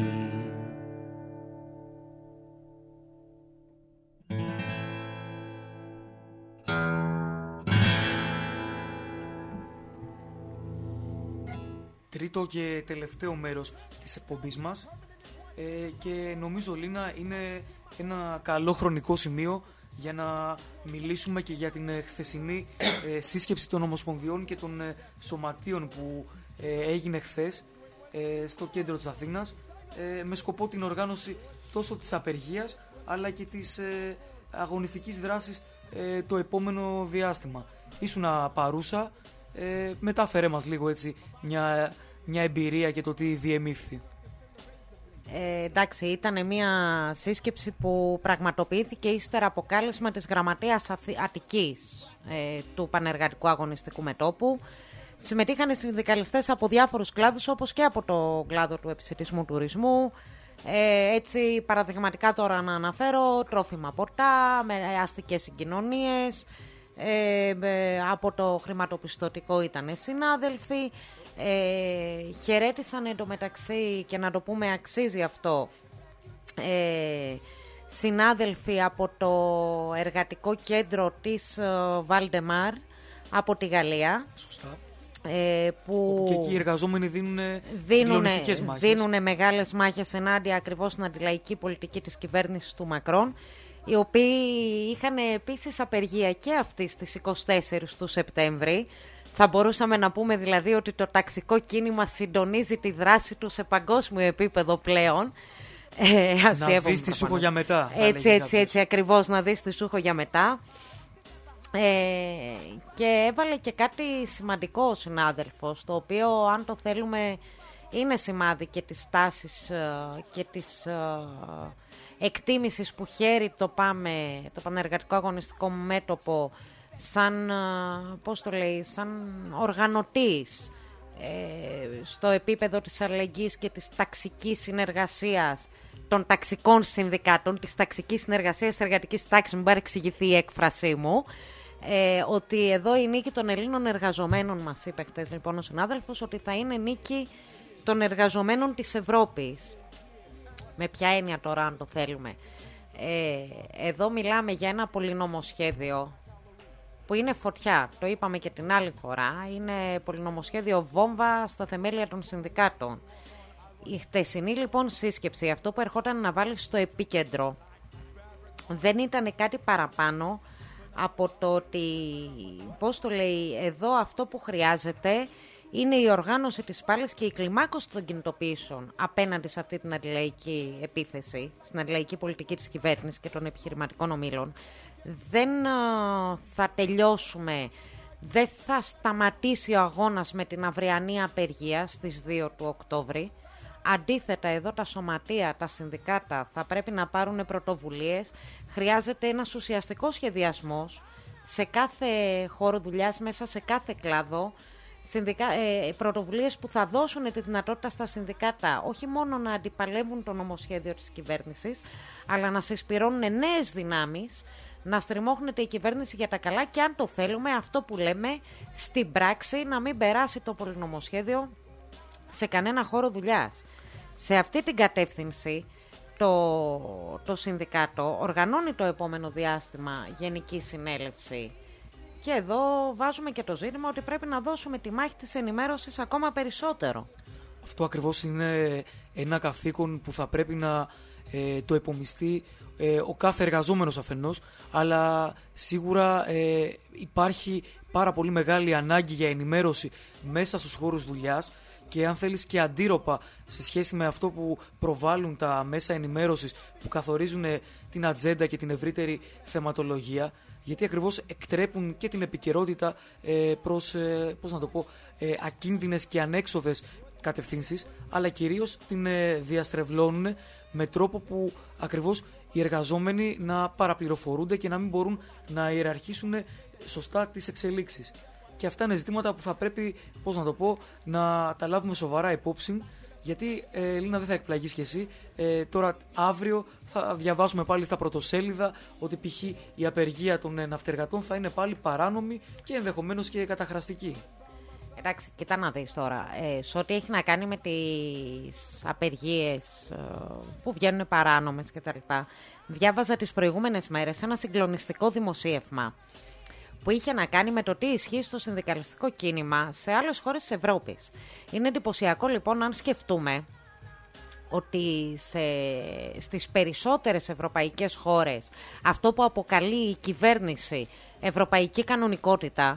Τρίτο και τελευταίο μέρος της εκπομπής μας, και νομίζω, Λίνα, είναι ένα καλό χρονικό σημείο για να μιλήσουμε και για την χθεσινή σύσκεψη των Ομοσπονδιών και των σωματείων που έγινε χθες στο κέντρο της Αθήνας, με σκοπό την οργάνωση τόσο της απεργίας αλλά και της αγωνιστικής δράσης το επόμενο διάστημα. Ήσουνα παρούσα, μετάφερε μας λίγο έτσι μια εμπειρία και το τι διεμήφθη. Εντάξει, ήταν μια σύσκεψη που πραγματοποιήθηκε ύστερα από κάλεσμα της Γραμματείας Αττικής του Πανεργατικού Αγωνιστικού Μετώπου. Συμμετείχαν συνδικαλιστές από διάφορους κλάδους, όπως και από το κλάδο του επισιτισμού τουρισμού. Έτσι, παραδειγματικά τώρα να αναφέρω τρόφιμα ποτά, με αστικές συγκοινωνίες, από το χρηματοπιστωτικό ήταν συνάδελφοι. Χαιρέτησαν εντωμεταξύ, και να το πούμε αξίζει αυτό, συνάδελφοι από το εργατικό κέντρο της Βαλντεμάρ από τη Γαλλία. Σωστά. που και εκεί οι εργαζόμενοι δίνουν συγκλονιστικές μάχες. Δίνουν μεγάλες μάχες ενάντια ακριβώς στην αντιλαϊκή πολιτική της κυβέρνησης του Μακρόν, οι οποίοι είχαν επίσης απεργία και αυτή στις 24 του Σεπτέμβρη. Θα μπορούσαμε να πούμε δηλαδή ότι το ταξικό κίνημα συντονίζει τη δράση του σε παγκόσμιο επίπεδο πλέον. Να δεις τι σου έχω για μετά. Έτσι ακριβώς, να δεις τι σου έχω για μετά. Και έβαλε και κάτι σημαντικό ο συνάδελφος, το οποίο αν το θέλουμε είναι σημάδι και της τάσης και της εκτίμησης που χαίρει το Πανεργατικό Αγωνιστικό Μέτωπο σαν, σαν οργανωτής στο επίπεδο της αλληλεγγύης και της ταξικής συνεργασίας των ταξικών συνδικάτων, της ταξικής συνεργασίας της εργατικής τάξης, μην παρεξηγηθεί η έκφρασή μου, ότι εδώ η νίκη των Ελλήνων εργαζομένων, μας είπε χτες λοιπόν ο συνάδελφος, ότι θα είναι νίκη των εργαζομένων της Ευρώπης. Με ποια έννοια τώρα, αν το θέλουμε? Εδώ μιλάμε για ένα πολυνομοσχέδιο που είναι φωτιά, το είπαμε και την άλλη φορά, είναι πολυνομοσχέδιο βόμβα στα θεμέλια των συνδικάτων. Η χτεσινή λοιπόν σύσκεψη, αυτό που ερχόταν να βάλει στο επίκεντρο, δεν ήταν κάτι παραπάνω από το ότι, εδώ αυτό που χρειάζεται είναι η οργάνωση της πάλης και η κλιμάκωση των κινητοποιήσεων απέναντι σε αυτή την αντιλαϊκή επίθεση, στην αντιλαϊκή πολιτική της κυβέρνησης και των επιχειρηματικών ομίλων. Δεν θα τελειώσουμε, δεν θα σταματήσει ο αγώνας με την αυριανή απεργία στις 2 του Οκτώβρη. Αντίθετα, εδώ τα σωματεία, τα συνδικάτα θα πρέπει να πάρουν πρωτοβουλίες. Χρειάζεται ένας ουσιαστικός σχεδιασμός σε κάθε χώρο δουλειάς, μέσα σε κάθε κλάδο. Πρωτοβουλίες που θα δώσουν τη δυνατότητα στα συνδικάτα όχι μόνο να αντιπαλεύουν το νομοσχέδιο της κυβέρνησης, αλλά να συσπηρώνουν νέες δυνάμεις, να στριμώχνεται η κυβέρνηση για τα καλά και, αν το θέλουμε, αυτό που λέμε στην πράξη, να μην περάσει το πολυνομοσχέδιο σε κανένα χώρο δουλειάς. Σε αυτή την κατεύθυνση το συνδικάτο οργανώνει το επόμενο διάστημα γενική συνέλευση. Και εδώ βάζουμε και το ζήτημα ότι πρέπει να δώσουμε τη μάχη της ενημέρωσης ακόμα περισσότερο. Αυτό ακριβώς είναι ένα καθήκον που θα πρέπει να το επομιστεί ο κάθε εργαζόμενος αφενός, αλλά σίγουρα υπάρχει πάρα πολύ μεγάλη ανάγκη για ενημέρωση μέσα στους χώρους δουλειάς και, αν θέλεις, και αντίρροπα σε σχέση με αυτό που προβάλλουν τα μέσα ενημέρωσης που καθορίζουν την ατζέντα και την ευρύτερη θεματολογία, γιατί ακριβώς εκτρέπουν και την επικαιρότητα προς ακίνδυνες και ανέξοδες κατευθύνσεις, αλλά κυρίως την διαστρεβλώνουν με τρόπο που ακριβώς οι εργαζόμενοι να παραπληροφορούνται και να μην μπορούν να ιεραρχήσουν σωστά τις εξελίξεις. Και αυτά είναι ζητήματα που θα πρέπει, να τα λάβουμε σοβαρά υπόψη, γιατί, Λίνα, δεν θα εκπλαγείς κι εσύ, τώρα αύριο θα διαβάσουμε πάλι στα πρωτοσέλιδα ότι π.χ. η απεργία των ναυτεργατών θα είναι πάλι παράνομη και ενδεχομένως και καταχραστική. Εντάξει, κοίτα να δεις τώρα, σε ό,τι έχει να κάνει με τις απεργίες που βγαίνουν παράνομες κτλ. Διάβαζα τις προηγούμενες μέρες ένα συγκλονιστικό δημοσίευμα που είχε να κάνει με το τι ισχύει στο συνδικαλιστικό κίνημα σε άλλες χώρες της Ευρώπης. Είναι εντυπωσιακό λοιπόν αν σκεφτούμε ότι στις περισσότερες ευρωπαϊκές χώρες αυτό που αποκαλεί η κυβέρνηση ευρωπαϊκή κανονικότητα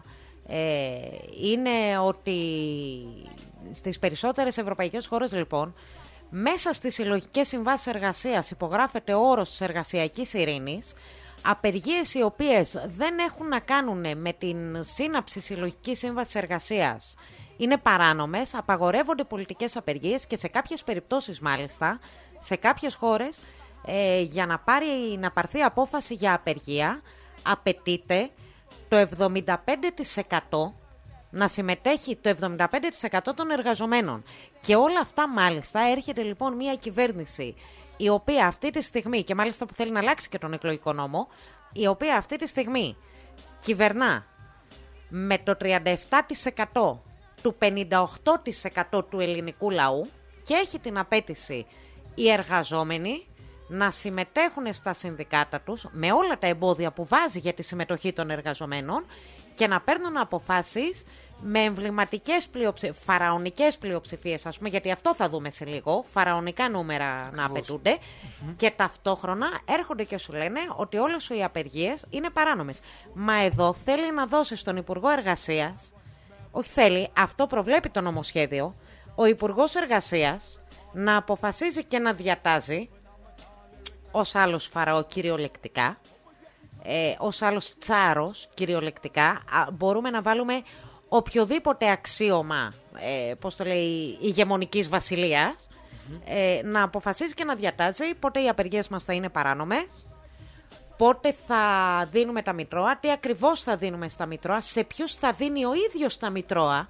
είναι ότι στις περισσότερες ευρωπαϊκές χώρες λοιπόν μέσα στις συλλογικές συμβάσεις εργασίας υπογράφεται ο όρος της εργασιακής ειρήνης. Απεργίες οι οποίες δεν έχουν να κάνουν με την σύναψη συλλογικής σύμβασης εργασίας είναι παράνομες, απαγορεύονται πολιτικές απεργίες και σε κάποιες περιπτώσεις μάλιστα, σε κάποιες χώρες για να πάρθει απόφαση για απεργία απαιτείται το 75% να συμμετέχει το 75% των εργαζομένων. Και όλα αυτά μάλιστα έρχεται λοιπόν μια κυβέρνηση η οποία αυτή τη στιγμή, και μάλιστα που θέλει να αλλάξει και τον εκλογικό νόμο, η οποία αυτή τη στιγμή κυβερνά με το 37% του 58% του ελληνικού λαού και έχει την απέτηση οι εργαζόμενοι να συμμετέχουν στα συνδικάτα τους με όλα τα εμπόδια που βάζει για τη συμμετοχή των εργαζομένων και να παίρνουν αποφάσεις με εμβληματικές φαραωνικές πλειοψηφίες, ας πούμε, γιατί αυτό θα δούμε σε λίγο, φαραωνικά νούμερα να απαιτούνται, και ταυτόχρονα έρχονται και σου λένε ότι όλες οι απεργίες είναι παράνομες. Μα εδώ θέλει να δώσει στον Υπουργό Εργασίας, όχι θέλει, αυτό προβλέπει το νομοσχέδιο, ο Υπουργός Εργασίας να αποφασίζει και να διατάζει, ως άλλος φαραώ κυριολεκτικά, ως άλλος τσάρος κυριολεκτικά, μπορούμε να βάλουμε οποιοδήποτε αξίωμα, πώς το λέει, ηγεμονικής βασιλείας, να αποφασίζει και να διατάζει πότε οι απεργίες μας θα είναι παράνομες, πότε θα δίνουμε τα μητρώα, τι ακριβώς θα δίνουμε στα μητρώα, σε ποιους θα δίνει ο ίδιος τα μητρώα.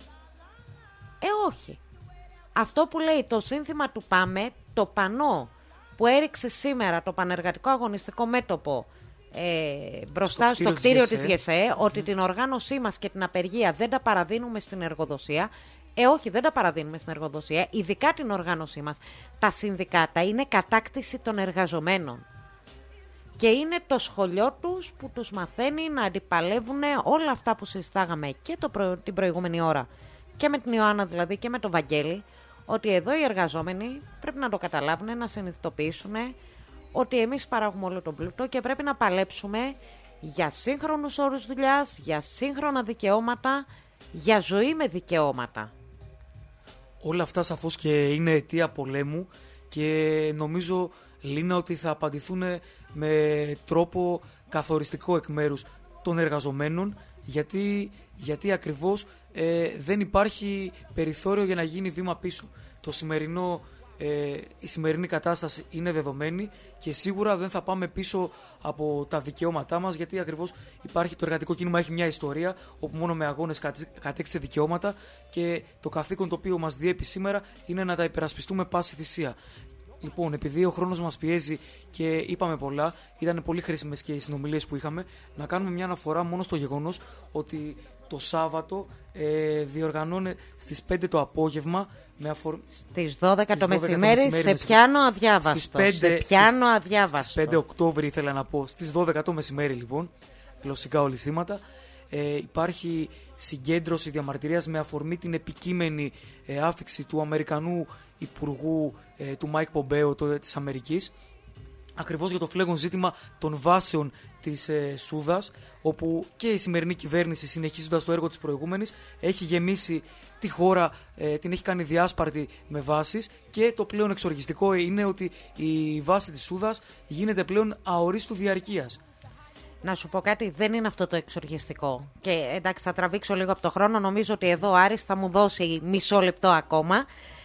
Όχι. Αυτό που λέει το σύνθημα του ΠΑΜΕ, το πανό που έριξε σήμερα το Πανεργατικό Αγωνιστικό Μέτωπο μπροστά στο κτίριο της ΓΕΣΕ, ότι την οργάνωσή μας και την απεργία δεν τα παραδίνουμε στην εργοδοσία. Όχι, δεν τα παραδίνουμε στην εργοδοσία, ειδικά την οργάνωσή μας. Τα συνδικάτα είναι κατάκτηση των εργαζομένων. Και είναι το σχολείο τους που τους μαθαίνει να αντιπαλεύουν όλα αυτά που συζητάγαμε και την προηγούμενη ώρα. Και με την Ιωάννα δηλαδή και με τον Βαγγέλη, ότι εδώ οι εργαζόμενοι πρέπει να το καταλάβουν, να συνειδητοποιήσουν ότι εμείς παράγουμε όλο τον πλούτο και πρέπει να παλέψουμε για σύγχρονους όρους δουλειάς, για σύγχρονα δικαιώματα, για ζωή με δικαιώματα. Όλα αυτά σαφώς και είναι αιτία πολέμου και νομίζω, Λίνα, ότι θα απαντηθούν με τρόπο καθοριστικό εκ μέρους των εργαζομένων, γιατί ακριβώς δεν υπάρχει περιθώριο για να γίνει βήμα πίσω. Η σημερινή κατάσταση είναι δεδομένη και σίγουρα δεν θα πάμε πίσω από τα δικαιώματά μας, γιατί ακριβώς υπάρχει, το εργατικό κίνημα έχει μια ιστορία όπου μόνο με αγώνες κατέκτησε δικαιώματα και το καθήκον το οποίο μας διέπει σήμερα είναι να τα υπερασπιστούμε πάση θυσία. Λοιπόν, επειδή ο χρόνος μας πιέζει και είπαμε πολλά, ήταν πολύ χρήσιμες και οι συνομιλίες που είχαμε, να κάνουμε μια αναφορά μόνο στο γεγονός ότι το Σάββατο διοργανώνεται στις 5 το απόγευμα στις 12 το μεσημέρι, σε πιάνω αδιάβαστο. Στις 5 Οκτώβρη ήθελα να πω, στις 12 το μεσημέρι λοιπόν, γλωσσικά ολισθήματα, υπάρχει συγκέντρωση διαμαρτυρίας με αφορμή την επικείμενη άφιξη του Αμερικανού Υπουργού του Μάικ Πομπέο της Αμερικής, ακριβώς για το φλέγον ζήτημα των βάσεων της Σούδας, όπου και η σημερινή κυβέρνηση, συνεχίζοντας το έργο της προηγούμενης, έχει γεμίσει τη χώρα, την έχει κάνει διάσπαρτη με βάσεις, και το πλέον εξοργιστικό είναι ότι η βάση της Σούδας γίνεται πλέον αορίστου διαρκείας. Να σου πω κάτι, δεν είναι αυτό το εξοργιστικό. Και εντάξει, θα τραβήξω λίγο από το χρόνο, νομίζω ότι εδώ ο Άρης θα μου δώσει μισό λεπτό ακόμα.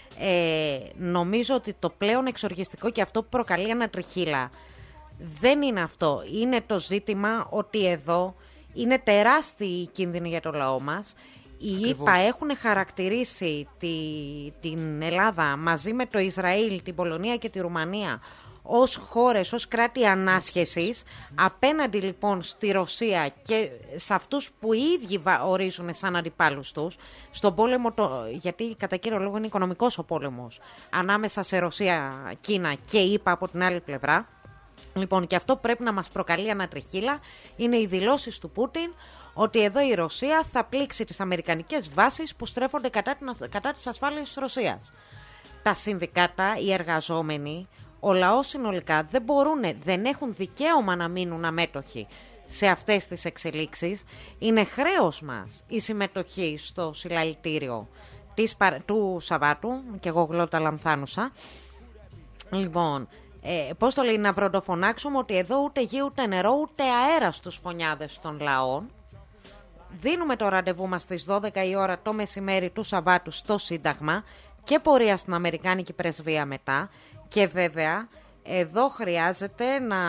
Νομίζω ότι το πλέον εξοργιστικό και αυτό που προκαλεί ανατριχύλα δεν είναι αυτό. Είναι το ζήτημα ότι εδώ είναι τεράστιοι οι κίνδυνοι για το λαό μας. Οι ΗΠΑ έχουν χαρακτηρίσει την Ελλάδα μαζί με το Ισραήλ, την Πολωνία και τη Ρουμανία ως χώρες, ως κράτη ανάσχεσης. Απέναντι λοιπόν στη Ρωσία και σε αυτούς που οι ίδιοι ορίζουν σαν αντιπάλους τους στον πόλεμο, γιατί κατά κύριο λόγο είναι οικονομικός ο πόλεμος ανάμεσα σε Ρωσία, Κίνα και ΗΠΑ από την άλλη πλευρά. Λοιπόν, και αυτό που πρέπει να μας προκαλεί ανατριχύλα είναι οι δηλώσεις του Πούτιν ότι εδώ η Ρωσία θα πλήξει τις αμερικανικές βάσεις που στρέφονται κατά της ασφάλειας της Ρωσίας. Τα συνδικάτα, οι εργαζόμενοι, ο λαός συνολικά δεν έχουν δικαίωμα να μείνουν αμέτωχοι σε αυτές τις εξελίξεις. Είναι χρέος μας η συμμετοχή στο συλλαλητήριο του Σαββάτου, και εγώ γλώτα λανθάνουσα. Λοιπόν, πώς το λέει, να βροντοφωνάξουμε ότι εδώ ούτε γη, ούτε νερό, ούτε αέρα στους φωνιάδες των λαών. Δίνουμε το ραντεβού μας στις 12 η ώρα το μεσημέρι του Σαββάτου στο Σύνταγμα και πορεία στην Αμερικάνικη Πρεσβεία μετά. Και βέβαια εδώ χρειάζεται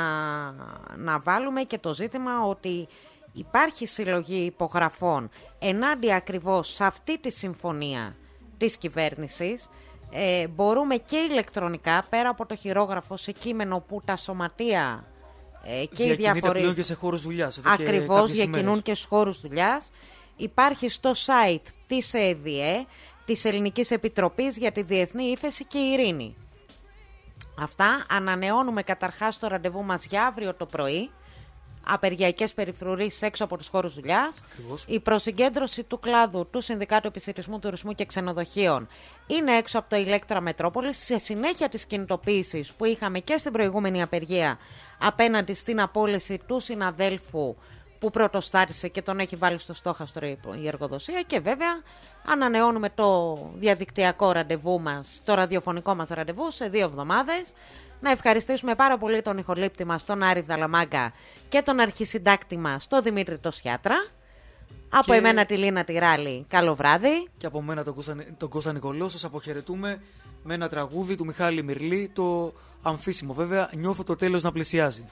να βάλουμε και το ζήτημα ότι υπάρχει συλλογή υπογραφών ενάντια ακριβώς σε αυτή τη συμφωνία της κυβέρνησης. Μπορούμε και ηλεκτρονικά, πέρα από το χειρόγραφο σε κείμενο που τα σωματεία και οι διαφοροί πλέον και σε χώρους δουλειάς. Ακριβώς, διακινούν και στους χώρους δουλειάς. Υπάρχει στο site της ΕΔΙΕ, της Ελληνικής Επιτροπής για τη Διεθνή Ύφεση και Ειρήνη. Αυτά. Ανανεώνουμε καταρχάς το ραντεβού μας για αύριο το πρωί. Απεργιακές περιφρουρήσεις έξω από τους χώρους δουλειάς. Η προσυγκέντρωση του κλάδου του Συνδικάτου Επισιτισμού, Τουρισμού και Ξενοδοχείων είναι έξω από το Ηλέκτρα Μετρόπολης, σε συνέχεια της κινητοποίησης που είχαμε και στην προηγούμενη απεργία απέναντι στην απόλυση του συναδέλφου που πρωτοστάτησε και τον έχει βάλει στο στόχαστρο η εργοδοσία. Και βέβαια ανανεώνουμε το διαδικτυακό ραντεβού μας, το ραδιοφωνικό μας ραντεβού σε 2 εβδομάδες. Να ευχαριστήσουμε πάρα πολύ τον ηχολήπτη μας, τον Άρη Δαλαμάγκα, και τον αρχισυντάκτη μας, τον Δημήτρη Τοσιάτρα. Από εμένα τη Λίνα Τυράλη, καλό βράδυ. Και από μένα τον Κώστα Νικολό, σας αποχαιρετούμε με ένα τραγούδι του Μιχάλη Μυρλή, το αμφίσιμο βέβαια, «Νιώθω το τέλος να πλησιάζει».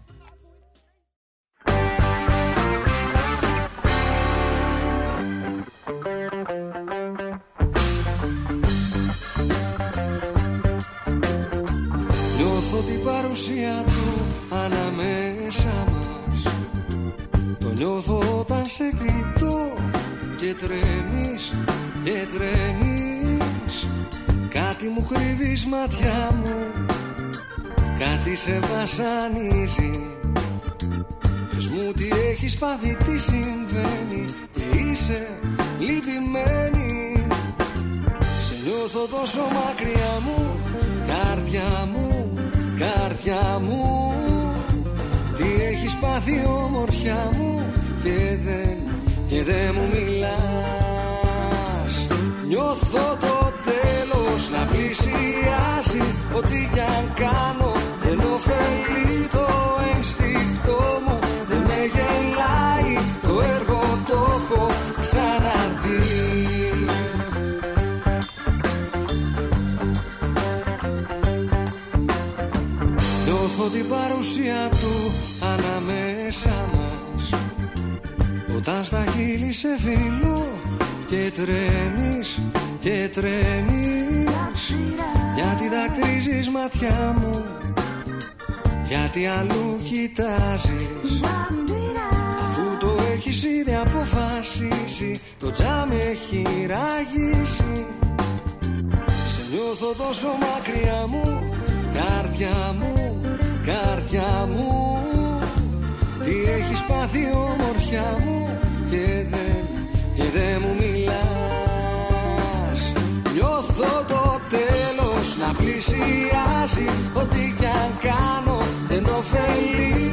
Νιώθω την παρουσία του ανάμεσα μας. Το νιώθω όταν σε κοιτώ και τρέμεις, και τρέμεις. Κάτι μου κρύβεις ματιά μου, κάτι σε βασανίζει. Πες μου τι έχεις πάθει, τι συμβαίνει και είσαι λυπημένη. Σε νιώθω τόσο μακριά μου, καρδιά μου, καρδιά μου. Τι έχεις πάθει ομορφιά μου και δεν μου μιλάς. Νιώθω το τέλος να πλησιάζει. Ό,τι κι αν κάνω δεν ωφελεί το ένστικτό μου. Δεν με γελάει το έργο, το έχω ξαναδεί. Νιώθω την παρουσία του ανάμεσα μας. Όταν στα χείλη σε φιλώ και τρέμεις, και τρέμεις. Γιατί δακρύζεις ματιά μου, γιατί αλλού κοιτάζεις. Αφού το έχεις ήδη αποφασίσει, το τζάμι έχει ραγίσει. Σε νιώθω τόσο μακριά μου, καρδιά μου, καρδιά μου. Τι έχεις πάθει ομορφιά μου και δεν μου μιλάς. Νιώθω το τέλος να πλησιάζει. Ό,τι κι αν κάνω δεν ωφελεί